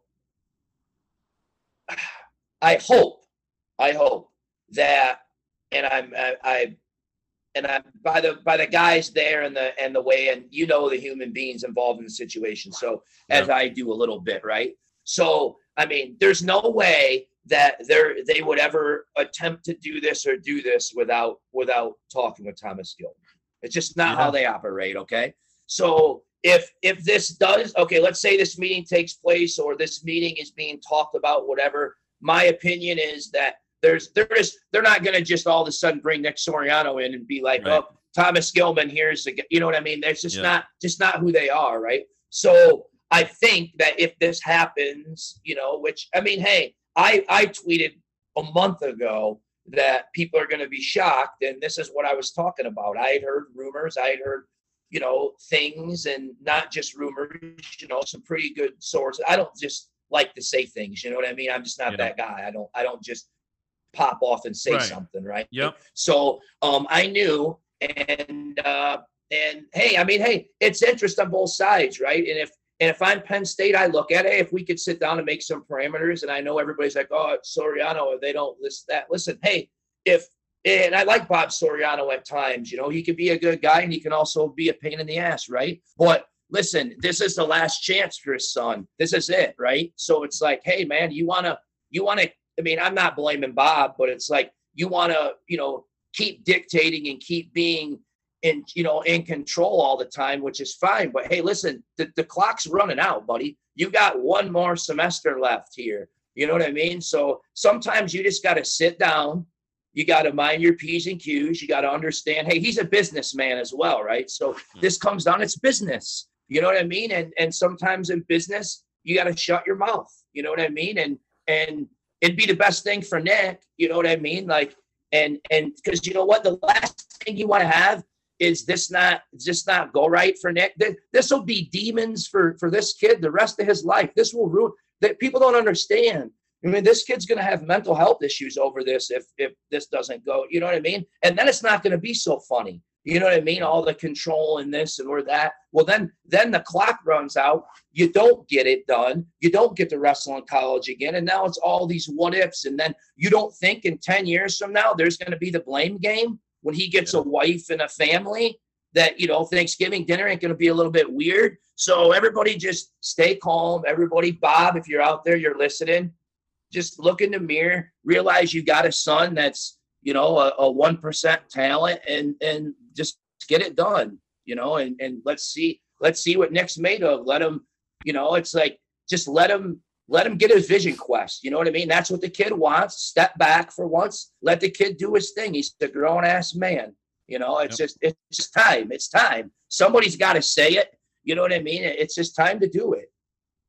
I hope, I hope that, and I'm, I, I, and I'm by the by the guys there and the and the way, and you know the human beings involved in the situation. So as yeah. I do a little bit, right? So I mean, there's no way that they're they would ever attempt to do this or do this without without talking with Thomas Gilman. It's just not yeah. how they operate. Okay, so. If if this does, okay, let's say this meeting takes place or this meeting is being talked about, whatever, my opinion is that there's there is they're not going to just all of a sudden bring Nick Soriano in and be like, right. oh, Thomas Gilman, here's the, you know what I mean? That's just yeah. not just not who they are, right? So I think that if this happens, you know, which I mean, hey, I I tweeted a month ago that people are going to be shocked, and this is what I was talking about. I had heard rumors, I had heard. you know, things and not just rumors, you know, some pretty good sources. I don't just like to say things, you know what I mean? I'm just not yeah. that guy. I don't, I don't just pop off and say right. something. Right. Yep. So um, I knew and, uh, and hey, I mean, hey, it's interest on both sides. Right. And if, and if I'm Penn State, I look at it, if we could sit down and make some parameters, and I know everybody's like, oh, it's Soriano, they don't list that. Listen, hey, if, and I like Bob Soriano at times, you know, he could be a good guy and he can also be a pain in the ass, right? But listen, this is the last chance for his son. This is it, right? So it's like, hey, man, you want to, you want to, I mean, I'm not blaming Bob, but it's like, you want to, you know, keep dictating and keep being in, you know, in control all the time, which is fine. But hey, listen, the, the clock's running out, buddy. You got one more semester left here. You know what I mean? So sometimes you just got to sit down. You got to mind your P's and Q's. You got to understand, hey, he's a businessman as well, right? So this comes down, it's business. You know what I mean? And and sometimes in business, you got to shut your mouth. You know what I mean? And and it'd be the best thing for Nick. You know what I mean? Like, and and because you know what? The last thing you want to have is this not, just not go right for Nick. This will be demons for, for this kid the rest of his life. This will ruin, that people don't understand. I mean, this kid's going to have mental health issues over this if if this doesn't go, you know what I mean? And then it's not going to be so funny. You know what I mean? All the control and this and or that. Well, then then the clock runs out. You don't get it done. You don't get to wrestle in college again. And now it's all these what ifs. And then you don't think in ten years from now there's going to be the blame game when he gets yeah. a wife and a family that, you know, Thanksgiving dinner ain't going to be a little bit weird. So everybody just stay calm. Everybody, Bob, if you're out there, you're listening. Just look in the mirror, realize you got a son that's, you know, a, a one percent talent, and, and just get it done, you know, and, and let's see, let's see what Nick's made of. Let him, you know, it's like, just let him, let him get his vision quest. You know what I mean? That's what the kid wants. Step back for once, let the kid do his thing. He's a grown ass man. You know, it's yep. just, it's just time. It's time. Somebody's got to say it. You know what I mean? It's just time to do it.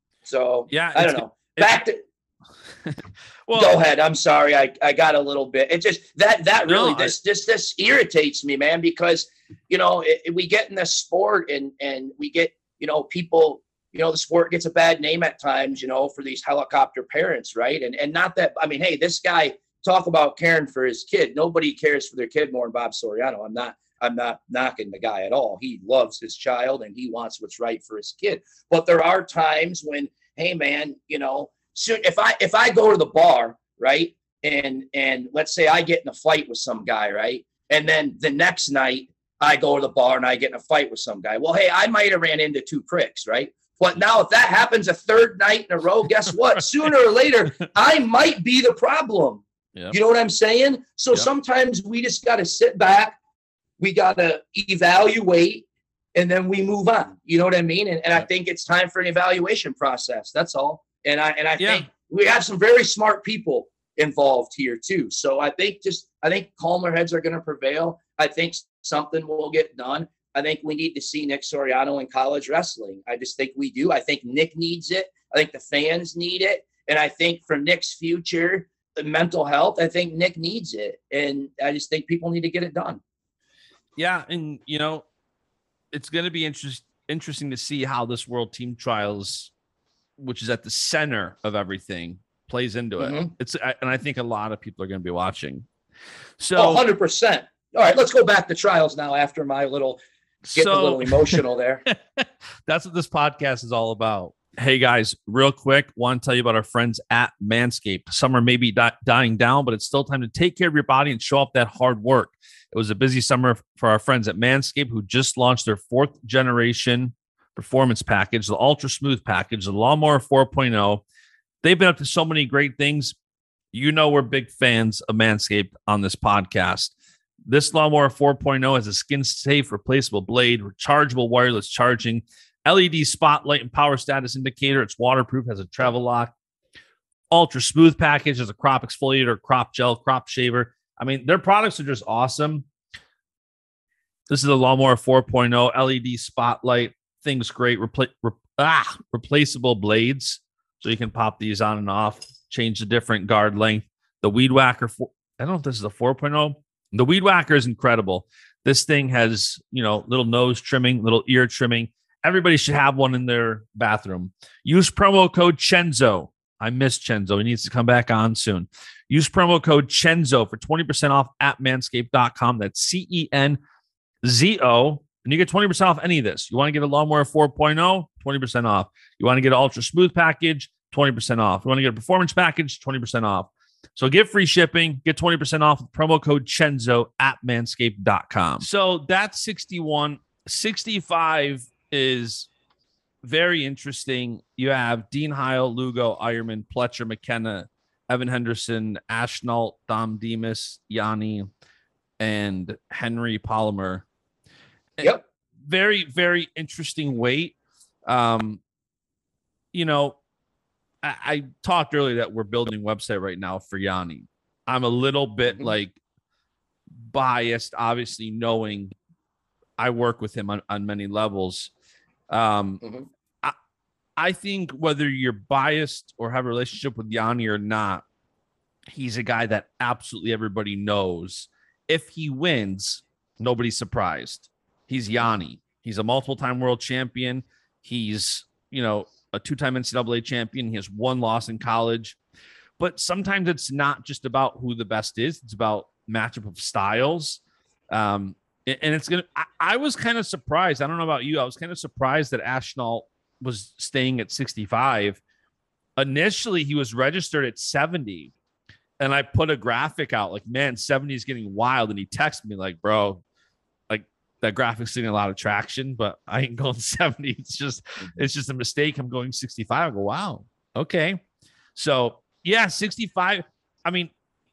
So yeah, I don't know. Back to, well, go ahead. I'm sorry. I, I got a little bit. It just that that really no, this I, this this irritates me, man, because you know it, it, we get in this sport and and we get you know people you know, the sport gets a bad name at times, you know, for these helicopter parents, right? And and not that, I mean, hey, this guy, talk about caring for his kid. Nobody cares for their kid more than Bob Soriano. I'm not, I'm not knocking the guy at all. He loves his child and he wants what's right for his kid. But there are times when, hey man, you know, soon if I if I go to the bar, right, and and let's say I get in a fight with some guy, right, and then the next night I go to the bar and I get in a fight with some guy. Well, hey, I might have ran into two pricks, right? But now if that happens a third night in a row, guess what? Sooner or later, I might be the problem. Yep. You know what I'm saying? So yep. sometimes we just got to sit back. We got to evaluate and then we move on. You know what I mean? And, and yep. I think it's time for an evaluation process. That's all. And I, and I yeah. think we have some very smart people involved here too. So I think just, I think calmer heads are going to prevail. I think something will get done. I think we need to see Nick Soriano in college wrestling. I just think we do. I think Nick needs it. I think the fans need it. And I think for Nick's future, the mental health, I think Nick needs it. And I just think people need to get it done. Yeah. And, you know, it's going to be interest, interesting to see how this World Team Trials, which is at the center of everything, plays into it. Mm-hmm. It's, and I think a lot of people are going to be watching. So oh, one hundred percent. All right, let's go back to trials now after my little getting so, a little emotional there. That's what this podcast is all about. Hey guys, real quick, want to tell you about our friends at Manscaped. Summer may be di- dying down, but it's still time to take care of your body and show off that hard work. It was a busy summer for our friends at Manscaped, who just launched their fourth generation performance package, the Ultra Smooth package, the Lawnmower four point oh. They've been up to so many great things. You know we're big fans of Manscaped on this podcast. This Lawnmower four point oh has a skin-safe replaceable blade, rechargeable wireless charging, L E D spotlight and power status indicator. It's waterproof, has a travel lock. Ultra Smooth package has a crop exfoliator, crop gel, crop shaver. I mean, their products are just awesome. This is the Lawnmower four point oh, L E D spotlight. Thing's great. Repla- re- ah, replaceable blades, so you can pop these on and off, change the different guard length. The Weed Whacker, four, I don't know if this is a four point oh. The Weed Whacker is incredible. This thing has, you know, little nose trimming, little ear trimming. Everybody should have one in their bathroom. Use promo code Chenzo. I miss Chenzo. He needs to come back on soon. Use promo code Chenzo for twenty percent off at manscaped dot com. That's C E N Z O. And you get twenty percent off any of this. You want to get a Lawnmower four point oh, twenty percent off. You want to get an Ultra Smooth package, twenty percent off. You want to get a performance package, twenty percent off. So get free shipping, get twenty percent off with promo code Chenzo at manscaped dot com. So that's sixty-one. sixty-five is very interesting. You have Dean Heil, Lugo, Ironman, Pletcher, McKenna, Evan Henderson, Ashnault, Dom Demas, Yanni, and Henry Polymer. Yep. Very, very interesting weight. Um, you know, I, I talked earlier that we're building a website right now for Yanni. I'm a little bit mm-hmm. like biased, obviously, knowing I work with him on, on many levels. Um, mm-hmm. I, I think whether you're biased or have a relationship with Yanni or not, he's a guy that absolutely everybody knows. If he wins, nobody's surprised. He's Yanni. He's a multiple-time world champion. He's, you know, a two-time N C double A champion. He has one loss in college. But sometimes it's not just about who the best is. It's about matchup of styles. Um, and it's going to – I was kind of surprised. I don't know about you. I was kind of surprised that Ashnault was staying at sixty-five. Initially, he was registered at seventy. And I put a graphic out like, man, seventy is getting wild. And he texted me like, bro, like that graphic's getting a lot of traction, but I ain't going seventy. It's just, mm-hmm. it's just a mistake. I'm going sixty-five. I go, wow. Okay. So yeah, sixty-five. I mean,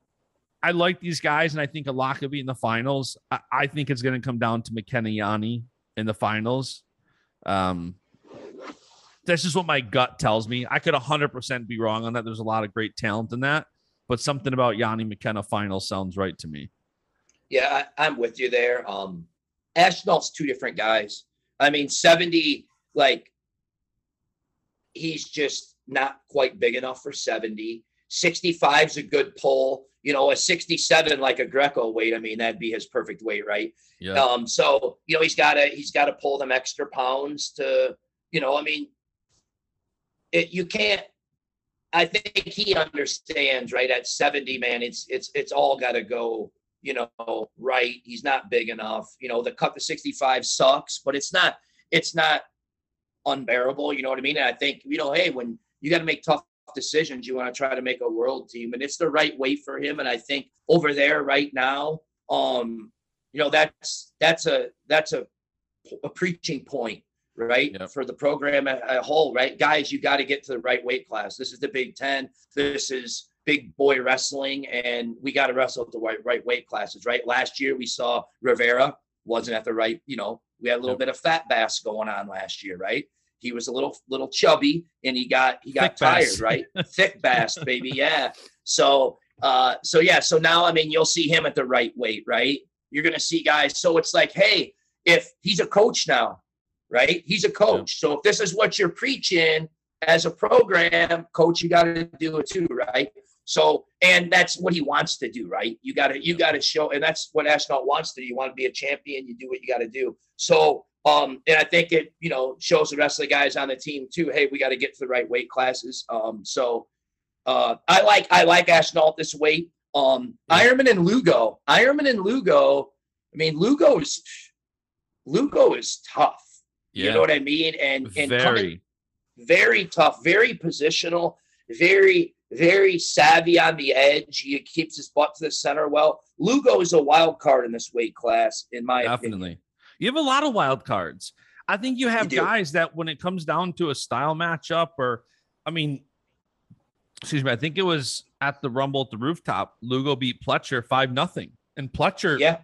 I like these guys, and I think a lot could be in the finals. I, I think it's going to come down to McKenna Yanni in the finals. Um, that's just what my gut tells me. I could one hundred percent be wrong on that. There's a lot of great talent in that. But something about Yanni McKenna final sounds right to me. Yeah, I, I'm with you there. Um, Ashnault's two different guys. I mean, seventy, like, he's just not quite big enough for seventy. sixty-five is a good pull. You know, a sixty-seven, like a Greco weight, I mean, that'd be his perfect weight, right? Yeah. Um, so, you know, he's got to he's got to pull them extra pounds to, you know, I mean, it, you can't. I think he understands, right? At seventy, man, it's it's it's all got to go, you know, right. He's not big enough. You know, the cut to sixty-five sucks, but it's not it's not unbearable. You know what I mean? And I think, you know, hey, when you got to make tough decisions, you want to try to make a world team, and it's the right weight for him. And I think over there right now, um, you know, that's that's a that's a a preaching point, right? Yep. For the program as a whole, right? Guys, you got to get to the right weight class. This is the Big Ten. This is big boy wrestling, and we got to wrestle at the right, right weight classes, right? Last year we saw Rivera wasn't at the right, you know, we had a little yep. bit of fat bass going on last year, right? He was a little little chubby, and he got he got Thick tired, bass. Right? Thick bass, baby, yeah. So uh, so yeah, so now I mean you'll see him at the right weight, right? You're gonna see guys. So it's like, hey, if he's a coach now, right? He's a coach. Yeah. So if this is what you're preaching as a program, coach, you got to do it too, right? So, and that's what he wants to do, right? You got to, you got to show, and that's what Ashnalt wants to do. You want to be a champion, you do what you got to do. So, um, and I think it, you know, shows the rest of the guys on the team too. Hey, we got to get to the right weight classes. Um, so, uh, I like, I like Ashnalt this weight. Um, yeah. Ironman and Lugo, Ironman and Lugo. I mean, Lugo is, Lugo is tough. Yeah. You know what I mean? And, and very, coming, very tough, very positional, very, very savvy on the edge. He keeps his butt to the center. Well, Lugo is a wild card in this weight class, in my Definitely. opinion. You have a lot of wild cards. I think you have you guys that when it comes down to a style matchup, or, I mean, excuse me, I think it was at the Rumble at the Rooftop, Lugo beat Pletcher five nothing. And Pletcher, yeah,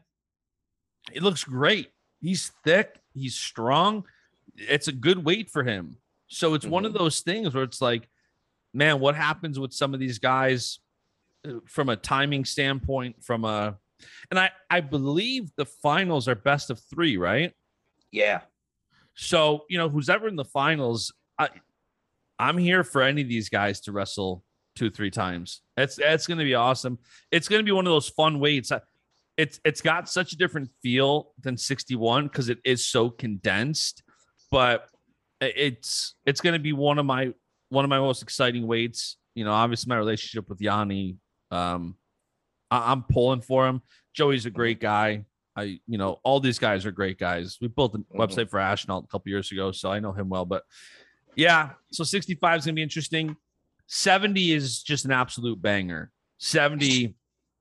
it looks great. He's thick. He's strong. It's a good weight for him. So it's mm-hmm. one of those things where it's like, man, what happens with some of these guys from a timing standpoint, from a, and I, I believe the finals are best of three, right? Yeah. So, you know, who's ever in the finals, I, I'm here for any of these guys to wrestle two, three times. It's, it's going to be awesome. It's going to be one of those fun weights. It's, it's got such a different feel than sixty-one because it is so condensed, but it's, it's going to be one of my, one of my most exciting weights. You know, obviously my relationship with Yanni, um, I, I'm pulling for him. Joey's a great guy. I, you know, all these guys are great guys. We built a mm-hmm. website for Ashnalt a couple years ago, so I know him well. But yeah, so sixty-five is gonna be interesting. seventy is just an absolute banger. seventy,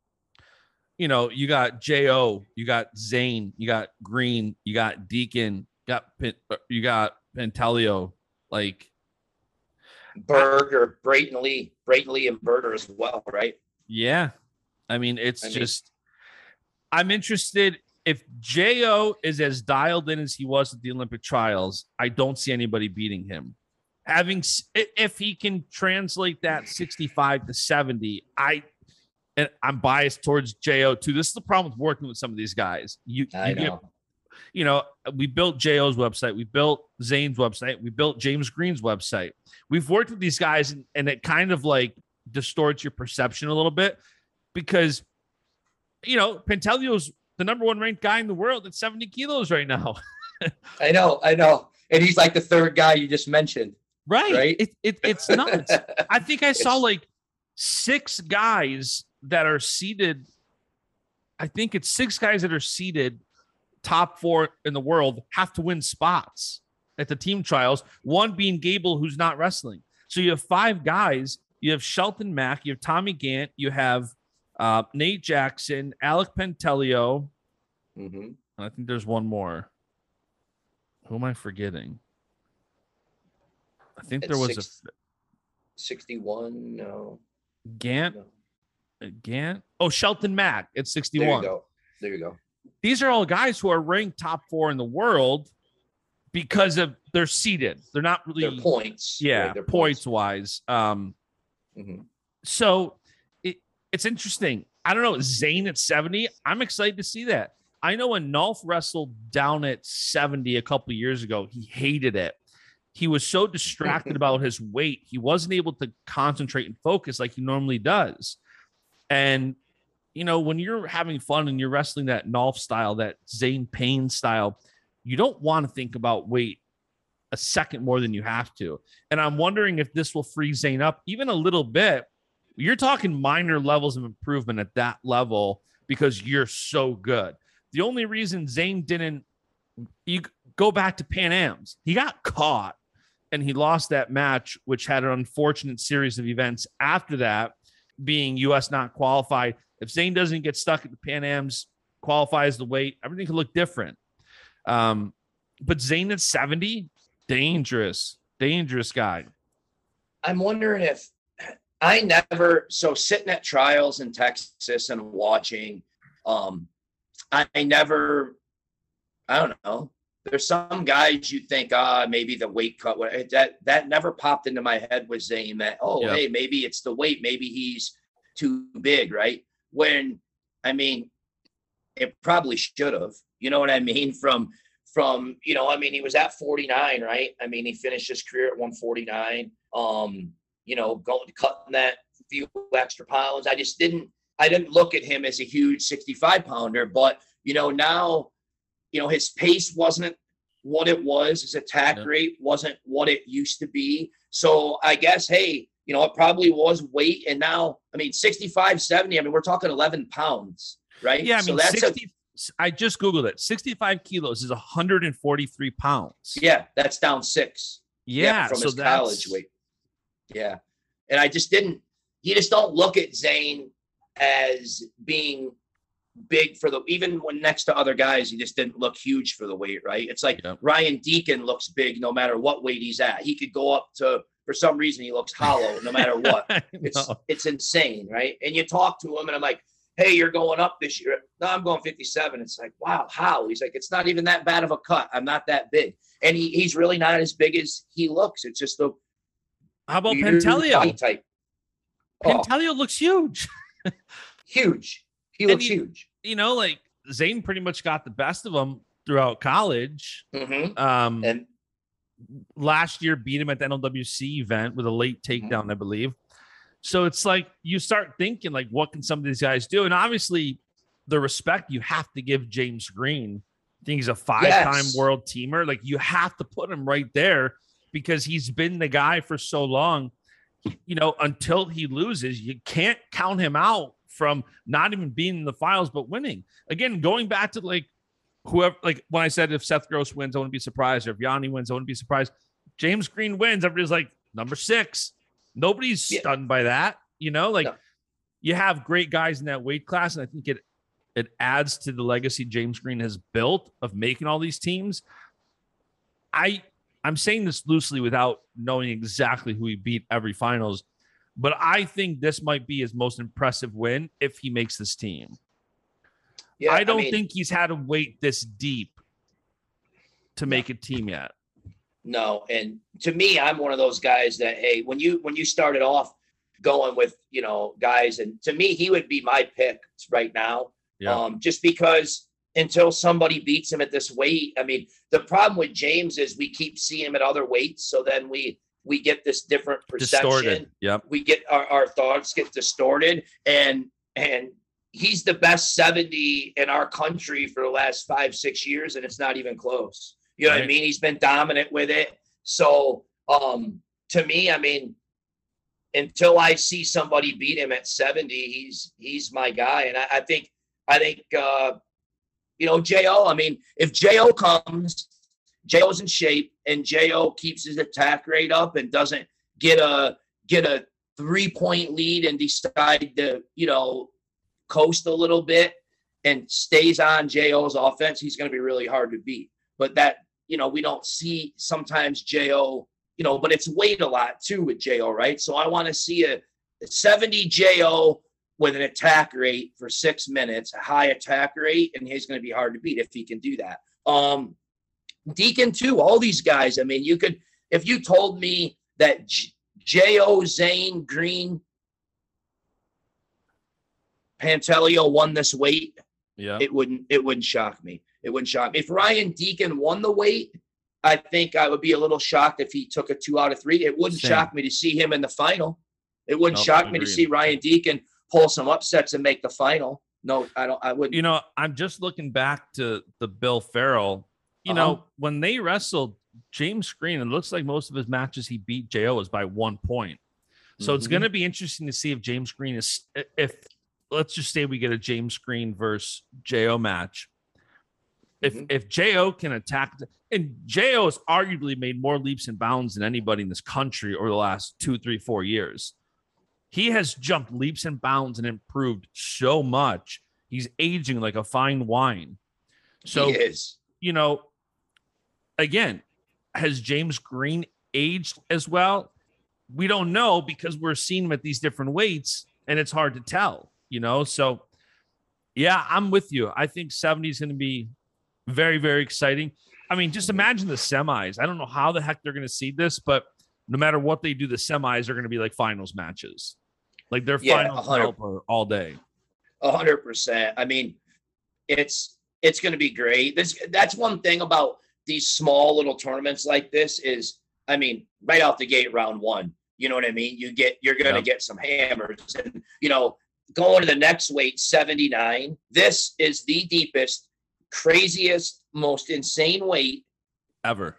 you know, you got J O, you got Zane, you got Green, you got Deacon, you got you got Pantelio, like Berg or Brayton Lee, Brayton Lee and Berger as well, right? Yeah, I mean, it's I just. Mean, I'm interested if J O is as dialed in as he was at the Olympic trials. I don't see anybody beating him. Having if he can translate that sixty-five to seventy, I and I'm biased towards J O too. This is the problem with working with some of these guys. You, I you know. Get, you know, we built J O's website, we built Zane's website, we built James Green's website. We've worked with these guys, and, and it kind of like distorts your perception a little bit because. You know, Pantelio's the number one ranked guy in the world at seventy kilos right now. I know, I know. And he's like the third guy you just mentioned. Right. Right. It, it, it's nuts. I think I saw like six guys that are seated. I think it's six guys that are seated top four in the world have to win spots at the team trials. One being Gable, who's not wrestling. So you have five guys. You have Shelton Mack. You have Tommy Gant. You have Uh, Nate Jackson, Alec Pantelio. Mm-hmm. I think there's one more. Who am I forgetting? I think At there was six, a sixty-one. No, Gant. no. Gant. Oh, Shelton Mack at sixty-one. There you go. There you go. These are all guys who are ranked top four in the world because of they're seated. They're not really their points. Yeah, right, their points, points wise. Um, mm-hmm. So. It's interesting. I don't know. Zane at seventy. I'm excited to see that. I know when Nolf wrestled down at seventy a couple of years ago, he hated it. He was so distracted about his weight. He wasn't able to concentrate and focus like he normally does. And, you know, when you're having fun and you're wrestling that Nolf style, that Zane Payne style, you don't want to think about weight a second more than you have to. And I'm wondering if this will free Zane up even a little bit. You're talking minor levels of improvement at that level because you're so good. The only reason Zane didn't, you go back to Pan Ams, he got caught and he lost that match, which had an unfortunate series of events after that, being U S not qualified. If Zane doesn't get stuck at the Pan Ams, qualifies the weight, everything could look different. Um, but Zane at seventy, dangerous, dangerous guy. I'm wondering if I never, so sitting at trials in Texas and watching, um, I, I never, I don't know. There's some guys you think, ah, maybe the weight cut, that, that never popped into my head with Zane that, oh, yeah. hey, maybe it's the weight. Maybe he's too big, right? When, I mean, it probably should have, you know what I mean? From, from, you know, I mean, he was at forty-nine, right? I mean, he finished his career at one forty-nine, um, you know, going, cutting that few extra pounds. I just didn't, I didn't look at him as a huge sixty-five pounder, but, you know, now, you know, his pace wasn't what it was. His attack yeah. rate wasn't what it used to be. So I guess, hey, you know, it probably was weight. And now, I mean, sixty-five, seventy, I mean, we're talking eleven pounds, right? Yeah. I mean, so that's sixty, a, I just Googled it. sixty-five kilos is one hundred forty-three pounds. Yeah. That's down six. Yeah. yeah from so his that's... college weight. Yeah. And I just didn't, you just don't look at Zane as being big for the, even when next to other guys, he just didn't look huge for the weight, right? It's like yep. Ryan Deacon looks big no matter what weight he's at. He could go up to, for some reason, he looks hollow no matter what. It's it's insane, right? And you talk to him and I'm like, hey, you're going up this year. No, I'm going fifty-seven. It's like, wow, how? He's like, it's not even that bad of a cut. I'm not that big. And he he's really not as big as he looks. It's just the How about Pantelio? Type. Pantelio oh. looks huge. Huge. He looks he, huge. You know, like Zane pretty much got the best of him throughout college. Mm-hmm. Um, and last year beat him at the N L W C event with a late takedown, mm-hmm. I believe. So it's like you start thinking, like, what can some of these guys do? And obviously, the respect you have to give James Green. I think he's a five-time yes. world teamer. Like, you have to put him right there because he's been the guy for so long. You know, until he loses, you can't count him out from not even being in the finals, but winning. Again, going back to like whoever, like when I said if Seth Gross wins, I wouldn't be surprised, or if Yanni wins, I wouldn't be surprised. James Green wins, everybody's like number six. Nobody's yeah. stunned by that. You know, like no. you have great guys in that weight class, and I think it it adds to the legacy James Green has built of making all these teams. I I'm saying this loosely without knowing exactly who he beat every finals, but I think this might be his most impressive win if he makes this team. Yeah, I don't I mean, think he's had to wait this deep to make no. a team yet. No, and to me, I'm one of those guys that, hey, when you when you started off going with, you know, guys, and to me, he would be my pick right now. Yeah. Um, just because until somebody beats him at this weight, I mean, the problem with James is we keep seeing him at other weights, so then we we get this different perception. Distorted. Yep. We get our, our thoughts get distorted, and and he's the best seventy in our country for the last five, six years, and it's not even close. You know right. what I mean? He's been dominant with it. So um, to me, I mean, until I see somebody beat him at seventy, he's he's my guy. And I, I think I think uh, you know, J O, I mean, if J O comes, J O's in shape, and J O keeps his attack rate up and doesn't get a get a three-point lead and decide to, you know, coast a little bit and stays on J O's offense, he's going to be really hard to beat. But that, you know, we don't see sometimes J O, you know, but it's weight a lot too with J O, right? So I want to see a seventy J O with an attack rate for six minutes, a high attack rate, and he's going to be hard to beat if he can do that. Um, Deacon too, all these guys. I mean, you could, if you told me that J O, Zane, Green, Pantelio won this weight, yeah, it wouldn't, it wouldn't shock me. It wouldn't shock me. If Ryan Deacon won the weight, I think I would be a little shocked if he took a two out of three. It wouldn't Same. shock me to see him in the final. It wouldn't nope, shock me to see Ryan Deacon pull some upsets and make the final. No, I don't. I wouldn't. You know, I'm just looking back to the Bill Farrell. You uh-huh. know, when they wrestled James Green, it looks like most of his matches he beat J O is by one point. So mm-hmm. it's going to be interesting to see if James Green is, if let's just say we get a James Green versus J O match. If mm-hmm. if J O can attack, and J O has arguably made more leaps and bounds than anybody in this country over the last two, three, four years. He has jumped leaps and bounds and improved so much. He's aging like a fine wine. So, he is. You know, again, has James Green aged as well? We don't know because we're seeing him at these different weights and it's hard to tell, you know? So, yeah, I'm with you. I think seventy is going to be very, very exciting. I mean, just imagine the semis. I don't know how the heck they're going to seed this, but no matter what they do, the semis are going to be like finals matches. Like they're yeah, finals caliber all day. A hundred percent. I mean, it's it's going to be great. This that's one thing about these small little tournaments like this is, I mean, right off the gate, round one. You know what I mean? You get you're going to yeah. get some hammers, and you know, going to the next weight, seventy-nine. This is the deepest, craziest, most insane weight ever.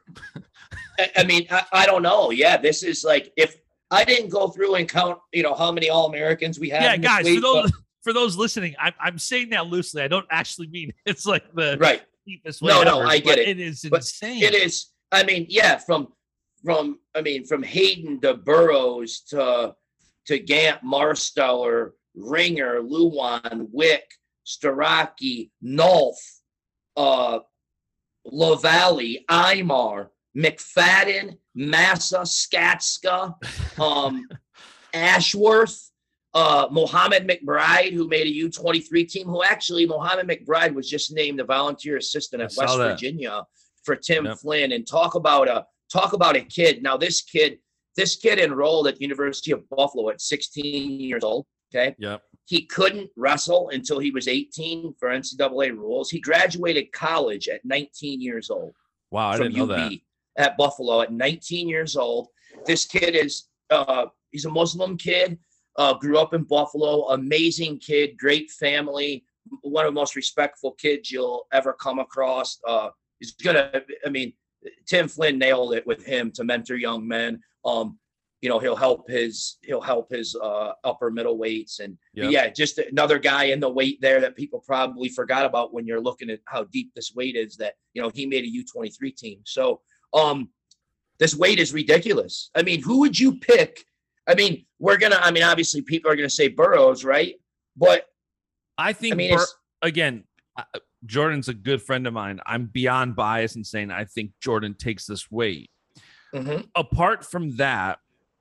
I, I mean, I, I don't know. Yeah, this is like if I didn't go through and count, you know, how many All-Americans we have. Yeah, guys, weight, for those but, for those listening, I'm I'm saying that loosely. I don't actually mean it's like the right. deepest weight no, ever, no, I get it. It is but insane. It is. I mean, yeah, from from I mean, from Hayden to Burroughs to to Gant, Marsteller, Ringer, Luwan, Wick, Starocki, Nolf, uh, LaValle, Imar, McFadden, Massa, Skatska, um, Ashworth, uh, Mohammed McBride, who made a U twenty-three team, who actually, Mohammed McBride was just named the volunteer assistant at West that. Virginia for Tim yep. Flynn. And talk about a talk about a kid. Now, this kid, this kid enrolled at the University of Buffalo at sixteen years old. Okay. Yep. He couldn't wrestle until he was eighteen for N C double A rules. He graduated college at nineteen years old. Wow, I didn't know that. At Buffalo at nineteen years old. This kid is uh, he's a Muslim kid. Uh, grew up in Buffalo. Amazing kid. Great family. One of the most respectful kids you'll ever come across. Uh, he's gonna. I mean, Tim Flynn nailed it with him to mentor young men. Um, you know, he'll help his he'll help his uh, upper middleweights, and yep. yeah, just another guy in the weight there that people probably forgot about when you're looking at how deep this weight is. That you know he made a U twenty-three team. So um, this weight is ridiculous. I mean, who would you pick? I mean, we're gonna. I mean, obviously, people are gonna say Burroughs, right? But I think I mean, Bur- again, uh, Jordan's a good friend of mine. I'm beyond biased in saying I think Jordan takes this weight. Mm-hmm. Apart from that.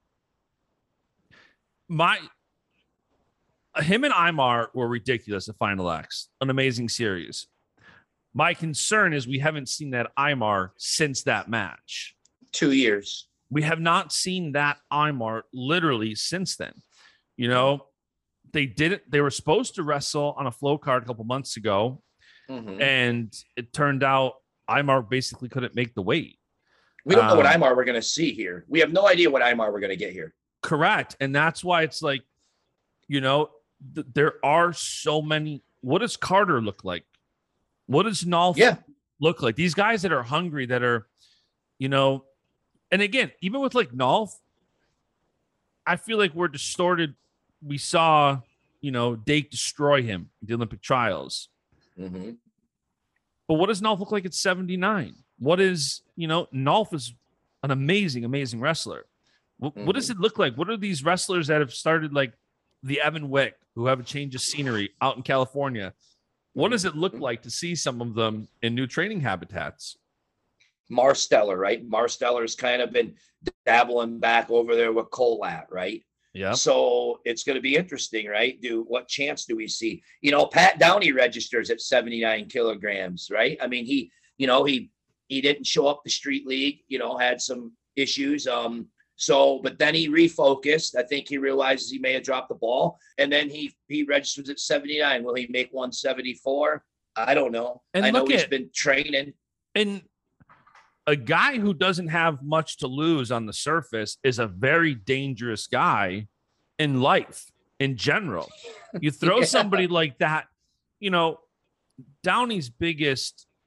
My him and Imar were ridiculous at Final X, an amazing series. My concern is we haven't seen that Imar since that match. Two years. We have not seen that Imar literally since then. You know, they didn't. They were supposed to wrestle on a flow card a couple months ago, mm-hmm. and it turned out Imar basically couldn't make the weight. We don't um, know what Imar we're going to see here. We have no idea what Imar we're going to get here. Correct. And that's why it's like, you know, th- there are so many. What does Carter look like? What does Nolf yeah. look like? These guys that are hungry, that are, you know, and again, even with like Nolf, I feel like we're distorted. We saw, you know, Dake destroy him in the Olympic trials. Mm-hmm. But what does Nolf look like at seventy-nine? What is, you know, Nolf is an amazing, amazing wrestler. What, mm-hmm. what does it look like? What are these wrestlers that have started like the Evan Wick, who have a change of scenery out in California? What does it look like to see some of them in new training habitats? Marsteller, right? Marsteller's kind of been dabbling back over there with Colat, right? Yeah. So it's going to be interesting, right? Do what chance do we see? You know, Pat Downey registers at seventy-nine kilograms, right? I mean, he, you know, he he didn't show up the street league, you know, had some issues. Um, So, but then he refocused. I think he realizes he may have dropped the ball. And then he he registers at seventy-nine. Will he make one seventy-four? I don't know. And I know he's at, been training. And a guy who doesn't have much to lose on the surface is a very dangerous guy in life in general. You throw yeah. somebody like that, you know, Downey's biggest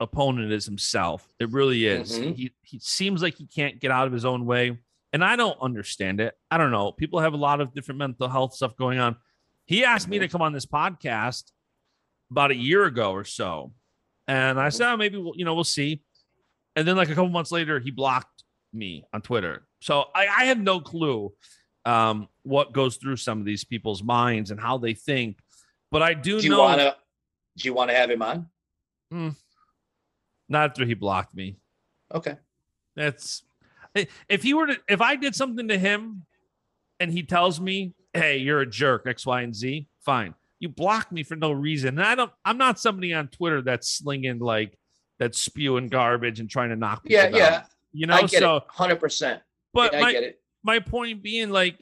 opponent is himself. It really is. Mhm. He he seems like he can't get out of his own way. And I don't understand it. I don't know. People have a lot of different mental health stuff going on. He asked me to come on this podcast about a year ago or so. And I said, oh, maybe we'll, you know, we'll see. And then like a couple months later, he blocked me on Twitter. So I, I have no clue um, what goes through some of these people's minds and how they think. But I do, Do you know. wanna do you want to have him on? Hmm, not after he blocked me. Okay. That's if he were to, if I did something to him and he tells me, hey, you're a jerk, X, Y, and Z, fine. You block me for no reason. And I don't, I'm not somebody on Twitter that's slinging like, that's spewing garbage and trying to knock people Yeah, down. yeah. You know, I get so it. one hundred percent. but I my, get it. my point being, like,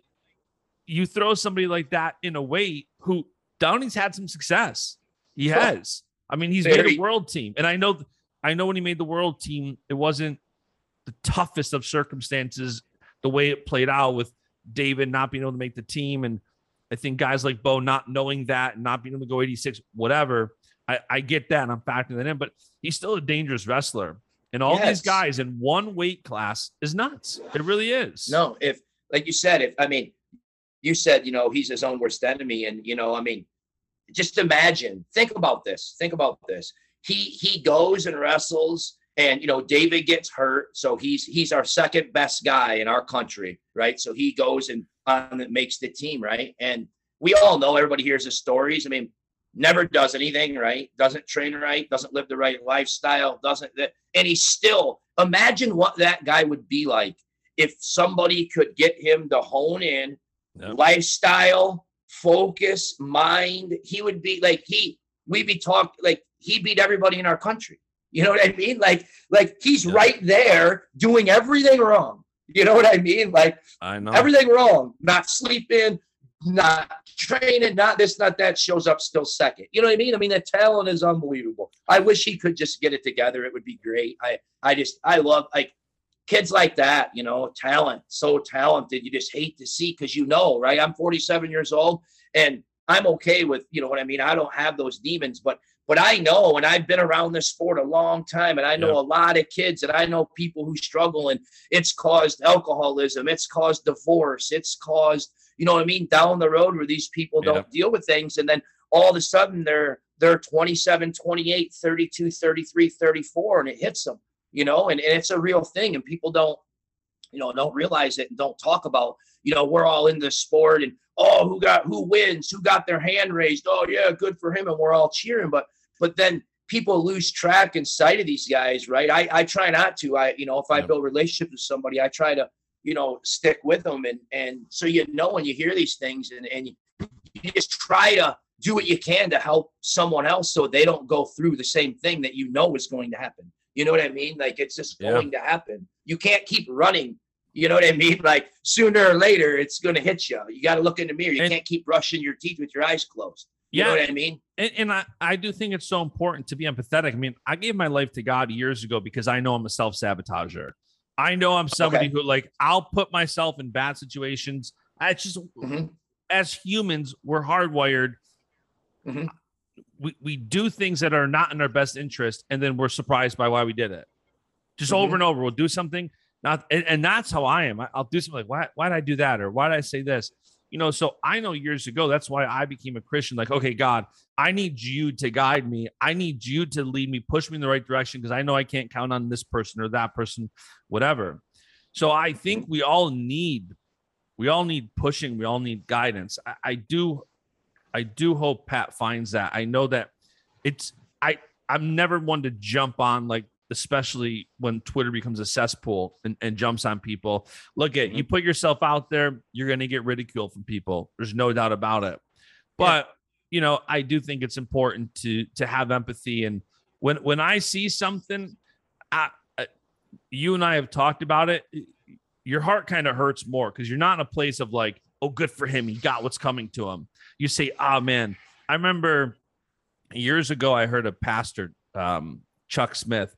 you throw somebody like that in a weight who Downey's had some success. He Sure. has. I mean, he's Very- made a world team. And I know, I know when he made the world team, it wasn't the toughest of circumstances, the way it played out with David not being able to make the team. And I think guys like Bo not knowing that and not being able to go eighty-six, whatever. I, I get that and I'm factoring that in, but he's still a dangerous wrestler. And all Yes. these guys in one weight class is nuts. It really is. No, if like you said, if I mean, you said, you know, he's his own worst enemy. And, you know, I mean, just imagine, think about this. Think about this. He he goes and wrestles, and you know, David gets hurt. So he's he's our second best guy in our country, right? So he goes and on and makes the team, right? And we all know, everybody hears the stories. I mean, never does anything right, doesn't train right, doesn't live the right lifestyle, doesn't that, and he still, imagine what that guy would be like if somebody could get him to hone in Yep. lifestyle, focus, mind. He would be like he we'd be talking like he beat everybody in our country. You know what I mean? Like, like he's Yeah. right there doing everything wrong. You know what I mean? Like I know. everything wrong, not sleeping, not training, not this, not that, shows up still second. You know what I mean? I mean, the talent is unbelievable. I wish he could just get it together. It would be great. I, I just, I love like kids like that, you know, talent, so talented. You just hate to see, because, you know, right. I'm forty-seven years old and I'm okay with, you know what I mean? I don't have those demons, but, but I know, and I've been around this sport a long time, and I know Yeah. a lot of kids, and I know people who struggle, and it's caused alcoholism. It's caused divorce. It's caused, you know what I mean, down the road where these people Yeah. don't deal with things. And then all of a sudden they're, they're twenty-seven, twenty-eight, thirty-two, thirty-three, thirty-four, and it hits them, you know, and, and it's a real thing. And people don't, you know, don't realize it and don't talk about, you know, we're all in this sport and, oh, who got, who wins, who got their hand raised. Oh yeah, good for him. And we're all cheering. But, but then people lose track and sight of these guys, right? I, I try not to, I, you know, if I Yeah. build relationships with somebody, I try to, you know, stick with them. And, and so, you know, when you hear these things and, and you, you just try to do what you can to help someone else so they don't go through the same thing that you know is going to happen. You know what I mean? Like, it's just Yeah. going to happen. You can't keep running. You know what I mean? Like, sooner or later, it's going to hit you. You got to look in the mirror. You And- can't keep brushing your teeth with your eyes closed. You Yeah. know what I mean? And, and I, I do think it's so important to be empathetic. I mean, I gave my life to God years ago because I know I'm a self-sabotager. I know I'm somebody Okay. who, like, I'll put myself in bad situations. I just, Mhm. as humans, we're hardwired. Mhm. We, we do things that are not in our best interest, and then we're surprised by why we did it. Just Mhm. over and over, we'll do something. Not, and, and that's how I am. I, I'll do something like, why, why did I do that? Or why did I say this? You know, so I know years ago, that's why I became a Christian. Like, okay, God, I need you to guide me. I need you to lead me, push me in the right direction, because I know I can't count on this person or that person, whatever. So I think we all need, we all need pushing. We all need guidance. I, I do, I do hope Pat finds that. I know that it's, I, I'm never one to jump on, like, especially when Twitter becomes a cesspool and, and jumps on people. Look at, you put yourself out there, you're going to get ridiculed from people. There's no doubt about it. But, you know, I do think it's important to, to have empathy. And when, when I see something, I, I, you and I have talked about it, your heart kind of hurts more because you're not in a place of like, oh, good for him. He got what's coming to him. You say, oh man, I remember years ago, I heard a pastor, um, Chuck Smith.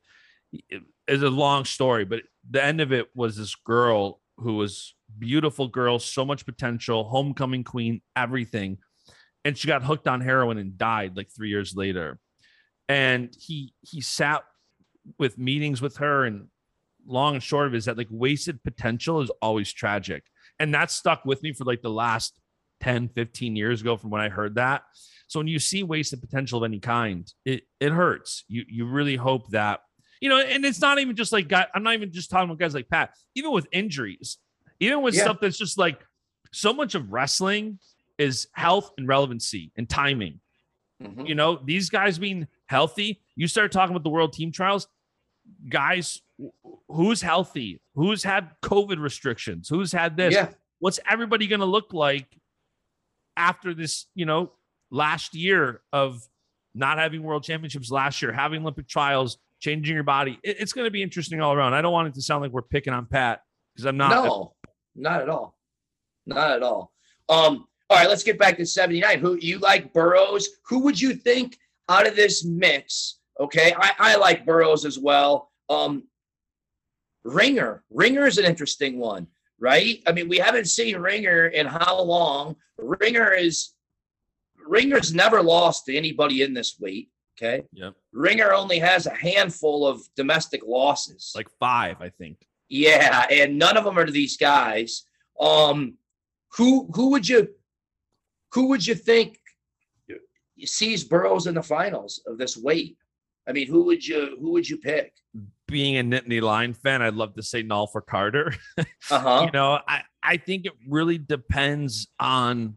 It's a long story, but the end of it was this girl who was beautiful girl, so much potential, homecoming queen, everything. And she got hooked on heroin and died like three years later. And he, he sat with meetings with her, and long and short of it is that like wasted potential is always tragic. And that stuck with me for like the last ten, fifteen years ago from when I heard that. So when you see wasted potential of any kind, it, it hurts. You, you really hope that, you know, and it's not even just like, guy, I'm not even just talking about guys like Pat, even with injuries, even with yeah. stuff that's just like so much of wrestling is health and relevancy and timing. Mm-hmm. You know, these guys being healthy, you start talking about the world team trials, guys, who's healthy, who's had COVID restrictions, who's had this, yeah. what's everybody going to look like after this, you know, last year of not having world championships last year, having Olympic trials, changing your body. It, it's going to be interesting all around. I don't want it to sound like we're picking on Pat because I'm not. No, not at all. Not at all. Um, all right, let's get back to seventy-nine. Who you like Burroughs? Who would you think out of this mix? Okay, I, I like Burroughs as well. Um, Ringer. Ringer is an interesting one, right? I mean, we haven't seen Ringer in how long. Ringer is Ringer's never lost to anybody in this weight. Okay. Yep. Ringer only has a handful of domestic losses. Like five, I think. Yeah, and none of them are to these guys. Um, who who would you who would you think sees Burroughs in the finals of this weight? I mean, who would you who would you pick? Being a Nittany Lion fan, I'd love to say Nolfer Carter. uh-huh. You know, I, I think it really depends on.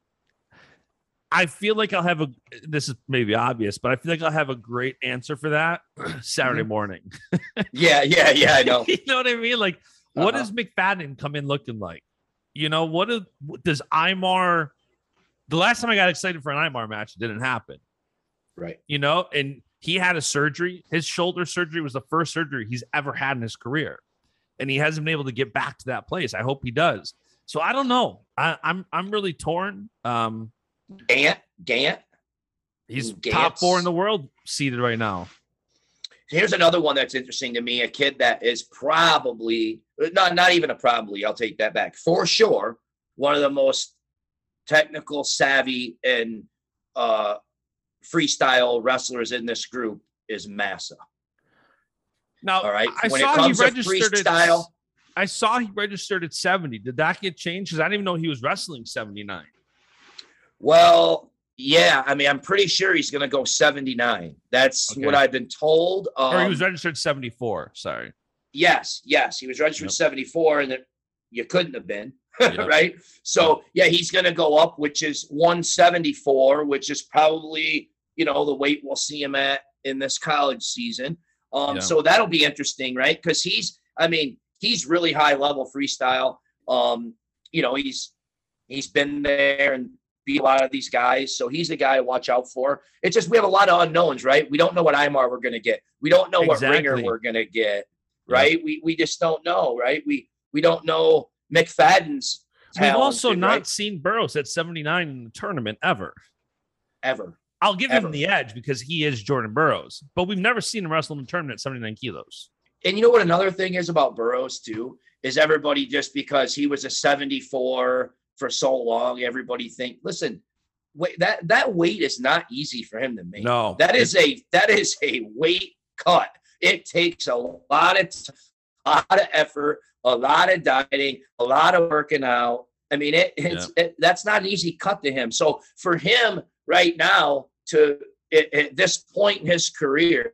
I feel like I'll have a, this is maybe obvious, but I feel like I'll have a great answer for that Saturday Mm-hmm. morning. yeah, yeah, yeah, I know. You know what I mean? Like, uh-huh. what does McFadden come in looking like? You know, what is, does Imar, the last time I got excited for an Imar match, it didn't happen. Right. You know, and he had a surgery. His shoulder surgery was the first surgery he's ever had in his career. And he hasn't been able to get back to that place. I hope he does. So I don't know. I, I'm, I'm really torn. Um, Gant, Gant. He's Gant's. top four in the world seated right now. Here's another one that's interesting to me. A kid that is probably not, not even a probably. I'll take that back for sure. One of the most technical, savvy, and uh, freestyle wrestlers in this group is Massa. Now, all right. I when saw it comes he registered to freestyle, at, I saw he registered at seventy. Did that get changed? Because I didn't even know he was wrestling seventy-nine. Well, yeah. I mean, I'm pretty sure he's going to go seventy-nine. That's okay. What I've been told. Um, or he was registered seventy-four. Sorry. Yes. Yes. He was registered yep. seventy-four, and it, you couldn't have been. Yep. Right. So, yeah, he's going to go up, which is one seventy-four, which is probably, you know, the weight we'll see him at in this college season. Um, yep. So that'll be interesting, right? Because he's, I mean, he's really high level freestyle. Um, you know, he's he's been there and beat a lot of these guys. So he's the guy to watch out for. It's just we have a lot of unknowns, right? We don't know what Imar we're going to get. We don't know exactly. what Ringer we're going to get, right? Yeah. We we just don't know, right? We we don't know McFadden's We've also not right? seen Burroughs at seventy-nine in the tournament ever. Ever. I'll give ever. him the edge because he is Jordan Burroughs, but we've never seen him wrestle in the tournament at seventy-nine kilos. And you know what another thing is about Burroughs too, is everybody just because he was a seventy-four for so long, everybody think, listen, wait, that, that weight is not easy for him to make. No. That is a that is a weight cut. It takes a lot of a lot of effort, a lot of dieting, a lot of working out. I mean, it, it's yeah. it, that's not an easy cut to him. So for him right now to at, at this point in his career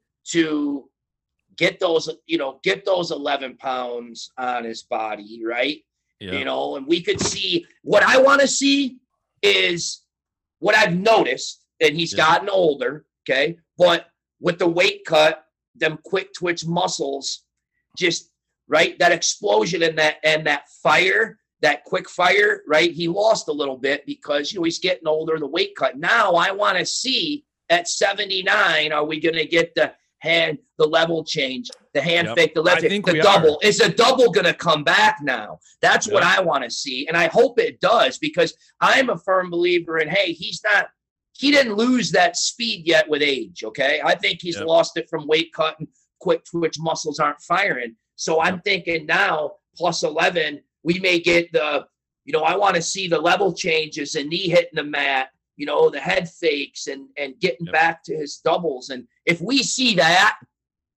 to get those, you know, get those eleven pounds on his body, right? Yeah. You know, and we could see what I want to see is what I've noticed, and he's yeah. gotten older, okay? But with the weight cut, them quick twitch muscles, just right, that explosion and that and that fire, that quick fire, right? He lost a little bit because you know he's getting older, the weight cut. Now I want to see at seventy-nine, are we going to get the hand, the level change, the hand yep. fake, the left, the double? Are. Is a double going to come back now? That's yep. what I want to see. And I hope it does because I'm a firm believer in, hey, he's not, he didn't lose that speed yet with age. Okay. I think he's yep. lost it from weight cut and quick twitch muscles aren't firing. So I'm yep. thinking now plus eleven, we may get the, you know, I want to see the level changes and knee hitting the mat, you know, the head fakes and, and getting yep. back to his doubles. And if we see that,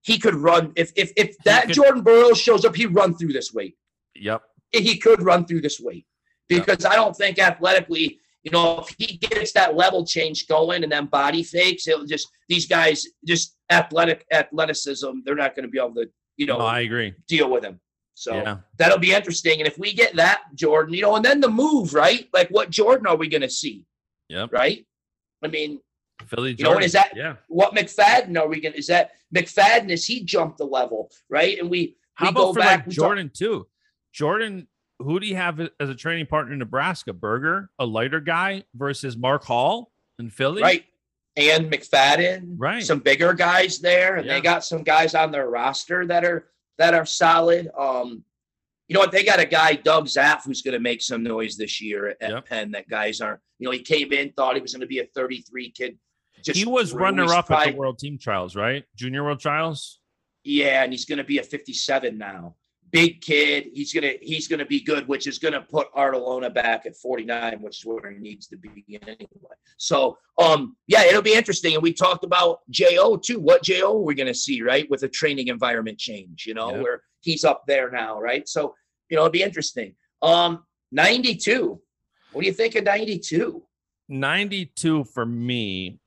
he could run. If if if that could, Jordan Burroughs shows up, he'd run through this weight. Yep. He could run through this weight because yep. I don't think athletically, you know, if he gets that level change going and then body fakes, it'll just these guys just athletic athleticism. They're not going to be able to, you know, no, I agree. Deal with him. So yeah. that'll be interesting. And if we get that Jordan, you know, and then the move, right? Like what Jordan are we going to see? Yep. Right. I mean, Philly you Jordan. know, is that yeah. what McFadden are we going to, is that McFadden, is he jumped the level, right? And we, how we about go for back, like Jordan talk- too? Jordan, who do you have as a training partner in Nebraska? Berger, a lighter guy versus Mark Hall in Philly. Right. And McFadden, right. Some bigger guys there. And yeah. they got some guys on their roster that are, that are solid. Um, you know what? They got a guy, Doug Zaff, who's going to make some noise this year at, at yep. Penn. That guys aren't, you know, he came in, thought he was going to be a thirty-three kid. Just he was runner up at the World Team Trials, right? Junior World Trials. Yeah, and he's going to be a fifty-seven now. Big kid. He's gonna he's gonna be good, which is gonna put Artolona back at forty-nine, which is where he needs to be anyway. So, um, yeah, it'll be interesting. And we talked about J O too. What J O are we gonna see, right? With a training environment change, you know, yep. where he's up there now, right? So, you know, it'll be interesting. Um, ninety-two. What do you think of ninety-two? ninety-two for me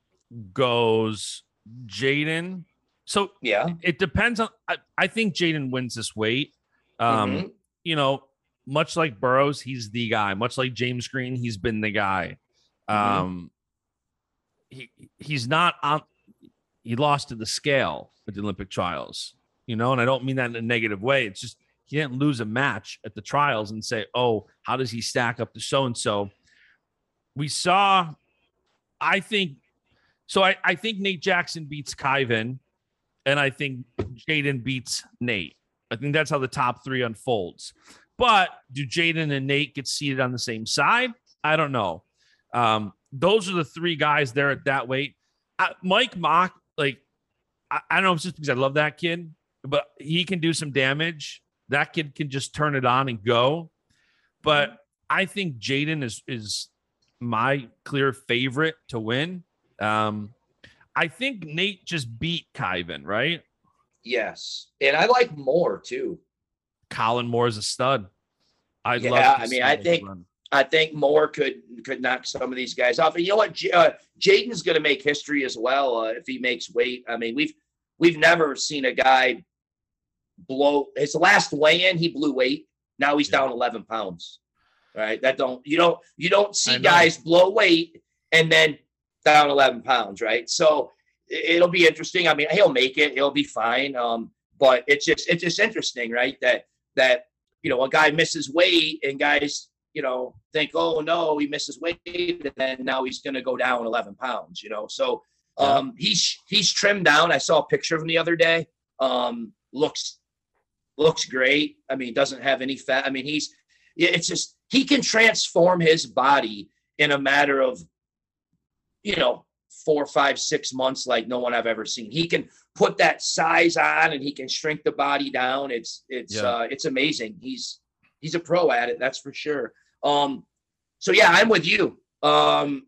goes Jaden. So yeah, it depends on. I, I think Jaden wins this weight. Um, mm-hmm. You know, much like Burroughs, he's the guy. Much like James Green, he's been the guy. Mm-hmm. Um, he he's not on. He lost to the scale at the Olympic trials. You know, and I don't mean that in a negative way. It's just he didn't lose a match at the trials and say, "Oh, how does he stack up to so and so?" We saw. I think. So I, I think Nate Jackson beats Kyvan, and I think Jaden beats Nate. I think that's how the top three unfolds. But do Jaden and Nate get seated on the same side? I don't know. Um, those are the three guys there at that weight. I, Mike Mock, like, I, I don't know if it's just because I love that kid, but he can do some damage. That kid can just turn it on and go. But I think Jaden is is my clear favorite to win. Um, I think Nate just beat Kyvan, right? Yes. And I like Moore too. Colin Moore is a stud. I yeah, love I mean, I think run. I think Moore could could knock some of these guys off. And you know what? J- uh, Jaden's going to make history as well uh, if he makes weight. I mean, we've we've never seen a guy blow his last weigh-in. He blew weight. Now he's yeah. down eleven pounds. Right? That don't you don't you don't see guys blow weight and then down eleven pounds, right? So it'll be interesting. I mean, he'll make it. He'll be fine. Um, but it's just it's just interesting, right? That that you know a guy misses weight and guys you know think, oh no, he misses weight, and then now he's going to go down eleven pounds. You know, so um, yeah. he's he's trimmed down. I saw a picture of him the other day. Um, looks looks great. I mean, doesn't have any fat. I mean, he's it's just he can transform his body in a matter of you know, four, five, six months like no one I've ever seen. He can put that size on and he can shrink the body down. It's it's yeah. uh, it's amazing. He's he's a pro at it, that's for sure. Um, so yeah, I'm with you. Um,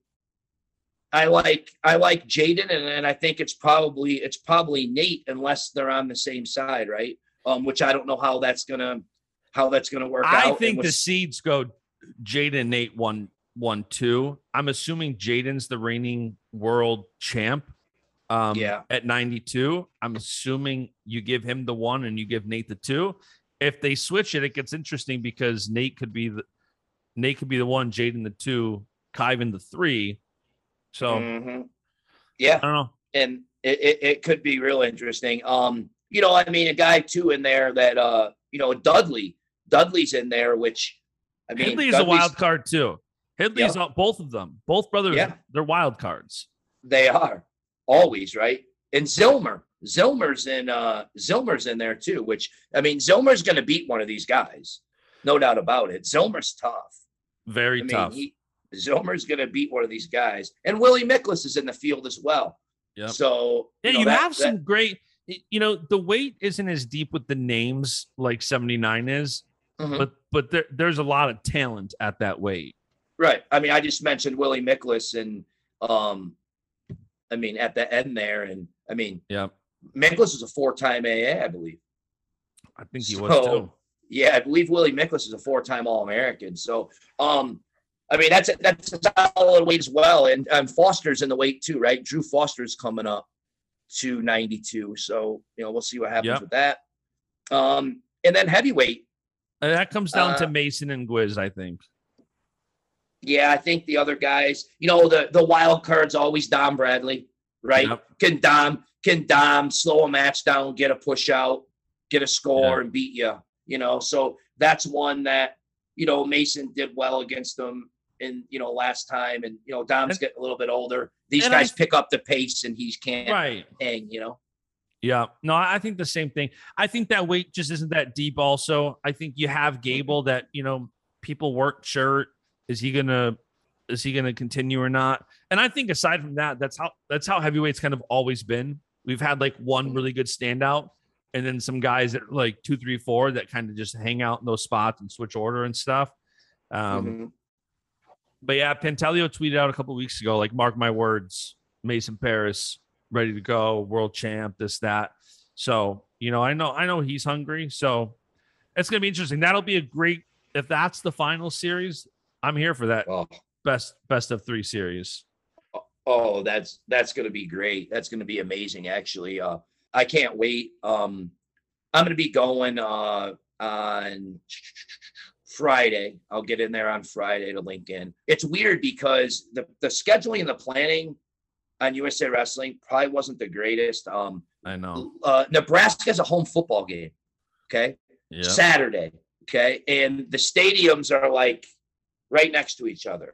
I like I like Jaden, and, and I think it's probably it's probably Nate unless they're on the same side, right? Um, which I don't know how that's gonna how that's gonna work I out. I think the seeds go Jaden, Nate, one. One, two. I'm assuming Jaden's the reigning world champ. Um, yeah. At ninety-two, I'm assuming you give him the one and you give Nate the two. If they switch it, it gets interesting because Nate could be the Nate could be the one, Jaden the two, Kyvan the three. So, mm-hmm. yeah, I don't know, and it, it, it could be real interesting. Um, you know, I mean, a guy too in there that uh, you know, Dudley, Dudley's in there, which I mean, Hidley's a wild card too. Hidley's yeah. on both of them. Both brothers, yeah. they're wild cards. They are always right. And Zilmer, Zilmer's in uh, Zilmer's in there too. Which I mean, Zilmer's going to beat one of these guys, no doubt about it. Zilmer's tough, very I tough. Mean, he, Zilmer's going to beat one of these guys, and Willie Miklas is in the field as well. Yeah. So yeah, you, know, you that, have some that, great. You know, the weight isn't as deep with the names like seventy-nine is, mm-hmm. but but there, there's a lot of talent at that weight. Right. I mean, I just mentioned Willie Miklas and, um, I mean, at the end there. And I mean, yeah, Miklas is a four-time A A, I believe. I think he so, was too. Yeah, I believe Willie Miklas is a four-time All-American. So, um, I mean, that's a, that's a solid weight as well. And um, Foster's in the weight too, right? Drew Foster's coming up to ninety-two. So, you know, we'll see what happens Yep. with that. Um, and then heavyweight. And that comes down uh, to Mason and Gwiz, I think. Yeah, I think the other guys, you know, the, the wild card's always Dom Bradley, right? Yep. Can Dom, can Dom slow a match down, get a push out, get a score, Yeah. and beat you, you know? So that's one that, you know, Mason did well against them in, you know, last time. And, you know, Dom's And- getting a little bit older. These and guys I- pick up the pace and he can't Right. hang, you know? Yeah. No, I think the same thing. I think that weight just isn't that deep also. I think you have Gable that, you know, people weren't sure, is he gonna is he gonna continue or not? And I think aside from that, that's how that's how heavyweight's kind of always been. We've had like one really good standout and then some guys that are like two, three, four that kind of just hang out in those spots and switch order and stuff. Um, Mhm. But yeah, Pantaleo tweeted out a couple of weeks ago, like, mark my words, Mason Paris ready to go, world champ, this, that. So, you know, I know, I know he's hungry. So it's going to be interesting. That'll be a great, if that's the final series, I'm here for that. Oh. Best, best of three series. Oh, that's that's going to be great. That's going to be amazing, actually. Uh, I can't wait. Um, I'm going to be going uh, on Friday. I'll get in there on Friday to Lincoln. It's weird because the, the scheduling and the planning on U S A Wrestling probably wasn't the greatest. Um, I know. uh, Nebraska's a home football game, okay? Yeah. Saturday, okay? And the stadiums are like right next to each other.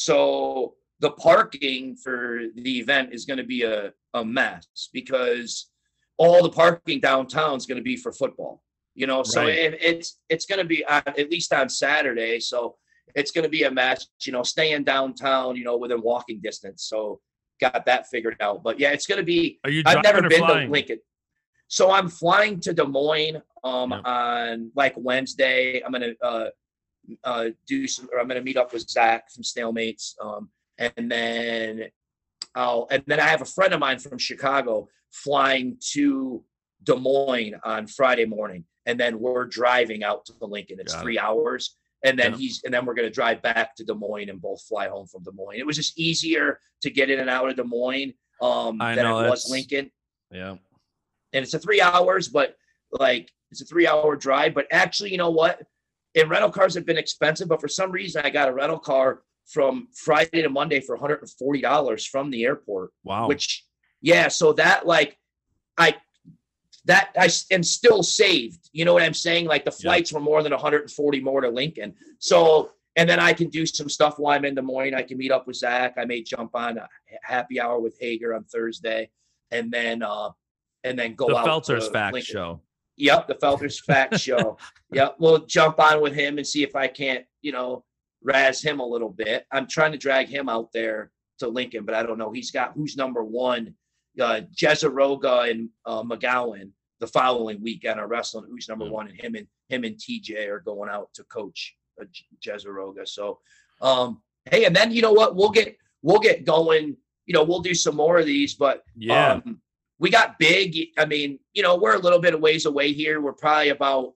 So the parking for the event is going to be a, a mess because all the parking downtown is going to be for football, you know? So Right. it, it's, it's going to be on, at least on Saturday. So it's going to be a mess, you know, staying downtown, you know, within walking distance. So got that figured out, but yeah, it's going to be, Are you I've never driving or been flying? to Lincoln. So I'm flying to Des Moines um, Yep. on like Wednesday. I'm going to uh, uh, do some, or I'm going to meet up with Zach from Stalemates. Um, and then I'll, and then I have a friend of mine from Chicago flying to Des Moines on Friday morning. And then we're driving out to Lincoln. It's Got it. three hours. And then Yeah. he's, and then we're going to drive back to Des Moines and both fly home from Des Moines. It was just easier to get in and out of Des Moines um, I than know, it was that's- Lincoln. Yeah. And it's a three hours, but like it's a three hour drive. But actually, you know what? And rental cars have been expensive, but for some reason I got a rental car from Friday to Monday for one hundred forty dollars from the airport, Wow. which, yeah. So that like, I, that I s- am still saved. You know what I'm saying? Like the flights were more than one hundred forty more to Lincoln. So, and then I can do some stuff while I'm in Des Moines. I can meet up with Zach. I may jump on a happy hour with Hager on Thursday and then, uh, and then go the out Felters to Fact Lincoln. Show. Yep, the Felters Fact Show. Yep, we'll jump on with him and see if I can't, you know, razz him a little bit. I'm trying to drag him out there to Lincoln, but I don't know. He's got who's number one, uh, Jezeroga and uh, McGowan the following weekend are wrestling. Who's number Yeah. one, and him and him and T J are going out to coach uh, Jezeroga. So, um, hey, and then you know what? We'll get we'll get going. You know, we'll do some more of these, but Yeah. um, we got big. I mean, you know, we're a little bit of ways away here. We're probably about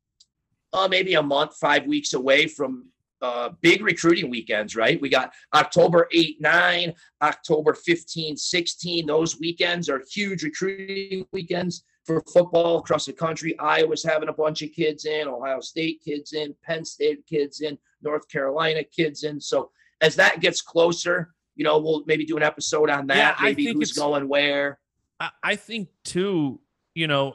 uh, maybe a month, five weeks away from uh, big recruiting weekends, right? We got October eighth, nine, October fifteenth, sixteen. Those weekends are huge recruiting weekends for football across the country. Iowa's having a bunch of kids in, Ohio State kids in, Penn State kids in, North Carolina kids in. So as that gets closer, you know, we'll maybe do an episode on that. Yeah, I maybe think who's it's- going where. I, I think too, you know,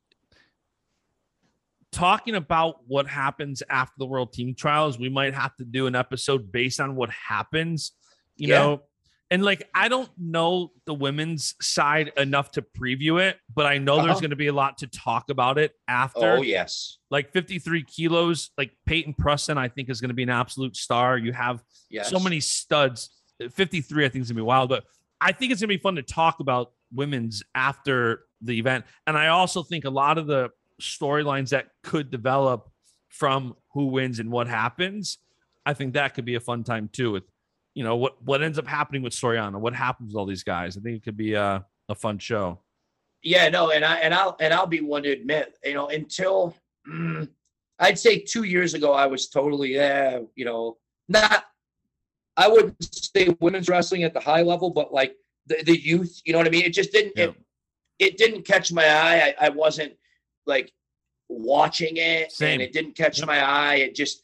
talking about what happens after the world team trials, we might have to do an episode based on what happens, you Yeah. know, and like, I don't know the women's side enough to preview it, but I know there's Uh-huh. going to be a lot to talk about it after. Oh, yes. Like fifty-three kilos, like Peyton Preston, I think is going to be an absolute star. You have Yes. so many studs. fifty-three, I think is gonna be wild, but I think it's gonna be fun to talk about women's after the event. And I also think a lot of the storylines that could develop from who wins and what happens, I think that could be a fun time too. With, you know, what what ends up happening with Soriano, what happens with all these guys. I think it could be a, a fun show. Yeah, no, and I and I'll and I'll be one to admit, you know, until mm, I'd say two years ago, I was totally, yeah, you know, not. I wouldn't say women's wrestling at the high level, but like the, the youth, you know what I mean? It just didn't. Yeah. It, it didn't catch my eye. I, I wasn't like watching it, Same. and it didn't catch Yep. my eye. It just,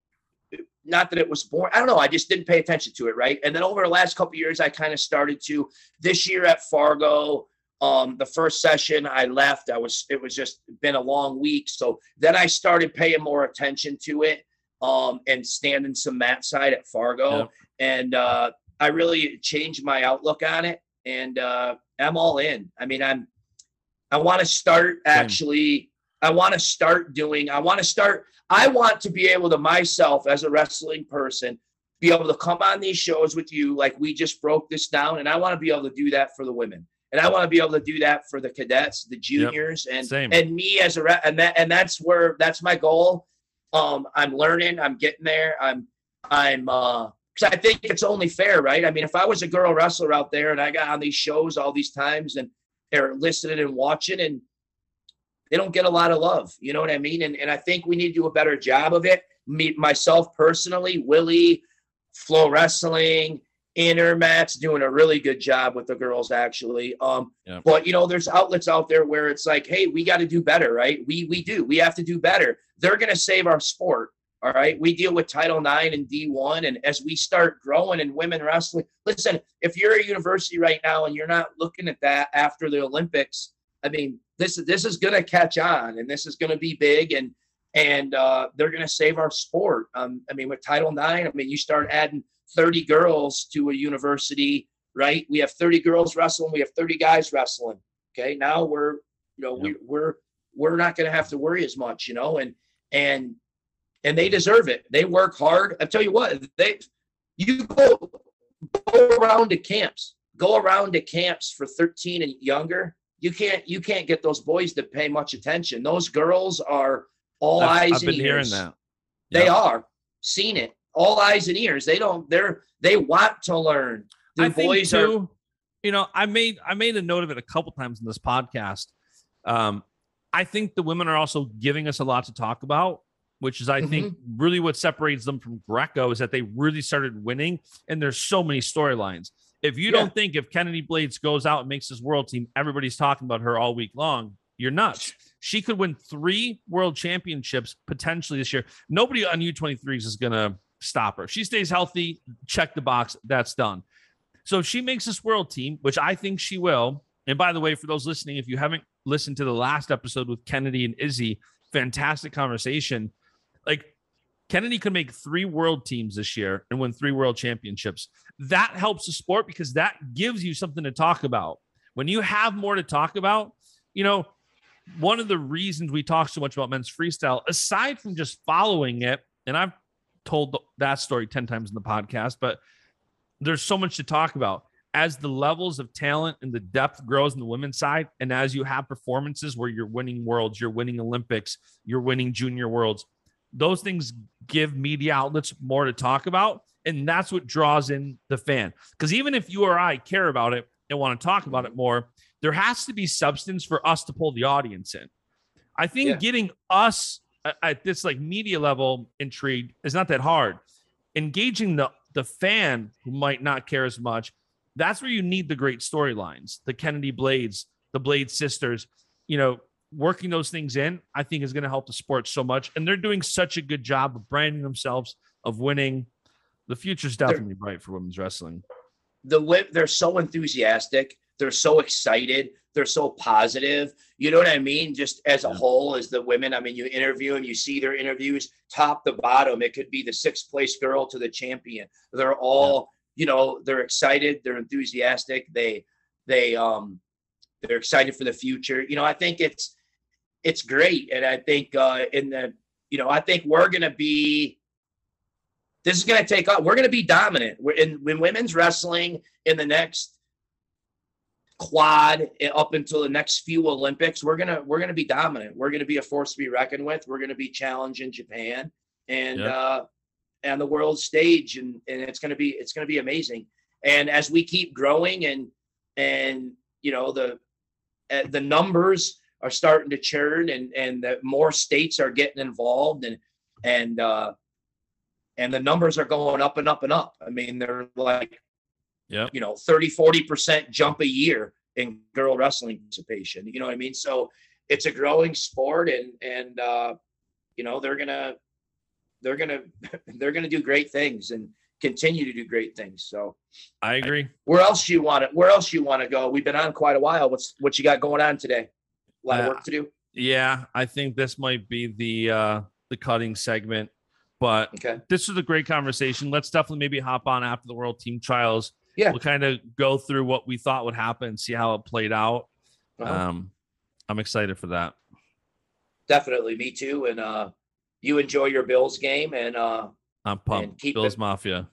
not that it was boring. I don't know. I just didn't pay attention to it, right? And then over the last couple of years, I kind of started to. This year at Fargo, um, the first session I left, I was it was just been a long week, so then I started paying more attention to it, um, and standing some mat side at Fargo, Yep. and uh, I really changed my outlook on it, and uh, I'm all in. I mean, I'm. I want to start actually. I want to start doing. I want to start. I want to be able to myself as a wrestling person be able to come on these shows with you, like we just broke this down, and I want to be able to do that for the women, and I want to be able to do that for the cadets, the juniors, yep. and Same. and me as a re- and that and that's where that's my goal. Um, I'm learning. I'm getting there. I'm I'm. uh Because I think it's only fair, right? I mean, if I was a girl wrestler out there and I got on these shows all these times and they're listening and watching and they don't get a lot of love, you know what I mean? And and I think we need to do a better job of it. Me, myself personally, Willie, Flow Wrestling, Intermat's doing a really good job with the girls, actually. Um, yeah. But, you know, there's outlets out there where it's like, hey, we got to do better, right? We we do. We have to do better. They're going to save our sport. All right. We deal with Title nine and D one. And as we start growing in women wrestling, listen, if you're a university right now and you're not looking at that after the Olympics, I mean, this, this is going to catch on and this is going to be big. And, and uh, they're going to save our sport. Um, I mean, with Title nine, I mean, you start adding thirty girls to a university, right? We have thirty girls wrestling. We have thirty guys wrestling. Okay. Now we're, you know, yep. we, we're, we're not going to have to worry as much, you know, and, and, And they deserve it. They work hard. I tell you what, they you go, go around to camps, go around to camps for thirteen and younger. You can't you can't get those boys to pay much attention. Those girls are all I've, eyes I've and been ears. Hearing that. They Yep. are. Seen it. All eyes and ears. They don't. They're they want to learn. The I boys think too, are. You know, I made I made a note of it a couple times in this podcast. Um, I think the women are also giving us a lot to talk about, which is, I mm-hmm. think, really what separates them from Greco is that they really started winning, and there's so many storylines. If you yeah. don't think if Kennedy Blades goes out and makes his world team, everybody's talking about her all week long, you're nuts. She could win three world championships potentially this year. Nobody on U twenty-threes is going to stop her. She stays healthy, check the box, that's done. So if she makes this world team, which I think she will, and by the way, for those listening, if you haven't listened to the last episode with Kennedy and Izzy, fantastic conversation. Like, Kennedy could make three world teams this year and win three world championships. That helps the sport because that gives you something to talk about. When you have more to talk about, you know, one of the reasons we talk so much about men's freestyle, aside from just following it, and I've told that story ten times in the podcast, but there's so much to talk about. As the levels of talent and the depth grows in the women's side, and as you have performances where you're winning worlds, you're winning Olympics, you're winning junior worlds, those things give media outlets more to talk about. And that's what draws in the fan. Because even if you or I care about it and want to talk about it more, there has to be substance for us to pull the audience in. I think yeah. getting us at this like media level intrigued is not that hard. Engaging the, the fan who might not care as much, that's where you need the great storylines, the Kennedy Blades, the Blade sisters, you know, working those things in, I think is going to help the sport so much. And they're doing such a good job of branding themselves, of winning. The future's definitely they're, bright for women's wrestling. The They're so enthusiastic. They're so excited. They're so positive. You know what I mean? Just as a yeah. whole, as the women, I mean, you interview them, you see their interviews, top to bottom. It could be the sixth place girl to the champion. They're all, yeah. you know, they're excited. They're enthusiastic. They, they, um, they're excited for the future. You know, I think it's, it's great. And I think uh, in the, you know, I think we're going to be, this is going to take off. We're going to be dominant. We're in, in women's wrestling in the next quad up until the next few Olympics. We're going to, we're going to be dominant. We're going to be a force to be reckoned with. We're going to be challenging Japan and, yep. uh, and the world stage. And, and it's going to be, it's going to be amazing. And as we keep growing and, and, you know, the, uh, the numbers are starting to churn, and and the more states are getting involved, and and uh, and the numbers are going up and up and up. I mean, they're like, yeah, you know, thirty, forty percent jump a year in girl wrestling participation. You know what I mean? So it's a growing sport, and and uh, you know, they're gonna they're gonna they're gonna do great things and continue to do great things. So I agree. Where else you want to where else you want to go? We've been on quite a while. What's what you got going on today? A lot of Uh, work to do. Yeah, I think this might be the uh the cutting segment, but Okay. this was a great conversation. Let's definitely maybe hop on after the World Team Trials. Yeah. We'll kind of go through what we thought would happen, see how it played out. Uh-huh. Um, I'm excited for that. Definitely, me too. And uh, you enjoy your Bills game, and uh, I'm pumped. And keep Bills it- Mafia.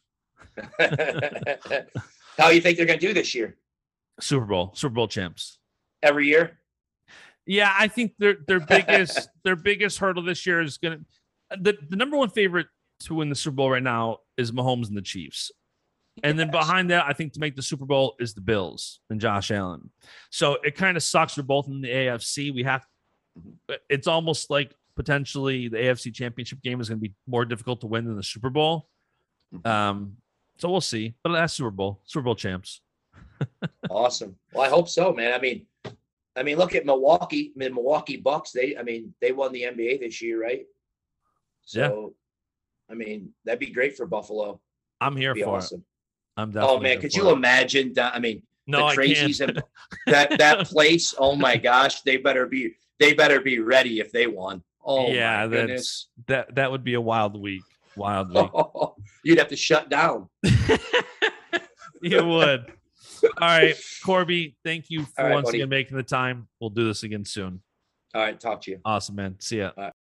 how you think they're going to do this year? Super Bowl, Super Bowl champs. Every year? Yeah, I think their their biggest their biggest hurdle this year is gonna the, the number one favorite to win the Super Bowl right now is Mahomes and the Chiefs. And then Yes. behind that, I think to make the Super Bowl is the Bills and Josh Allen. So it kind of sucks. We're both in the A F C. We have it's almost like potentially the A F C championship game is going to be more difficult to win than the Super Bowl. Um, so we'll see. But that's Super Bowl, Super Bowl champs. Awesome. Well, I hope so, man. I mean, I mean, look at Milwaukee. I mean, Milwaukee Bucks. They, I mean, they won the N B A this year, right? So, I mean, that'd be great for Buffalo. I'm here It'd be for awesome. it. I'm definitely Oh man, here could for you it. imagine that? I mean, No, the I crazies can't. and that that place. Oh my gosh, they better be they better be ready if they won. Oh yeah, my goodness. that's that that would be a wild week. Wild week. You'd have to shut down. You would. All right, Corby, thank you for All right, once buddy. again making the time. We'll do this again soon. All right, talk to you. Awesome, man. See ya.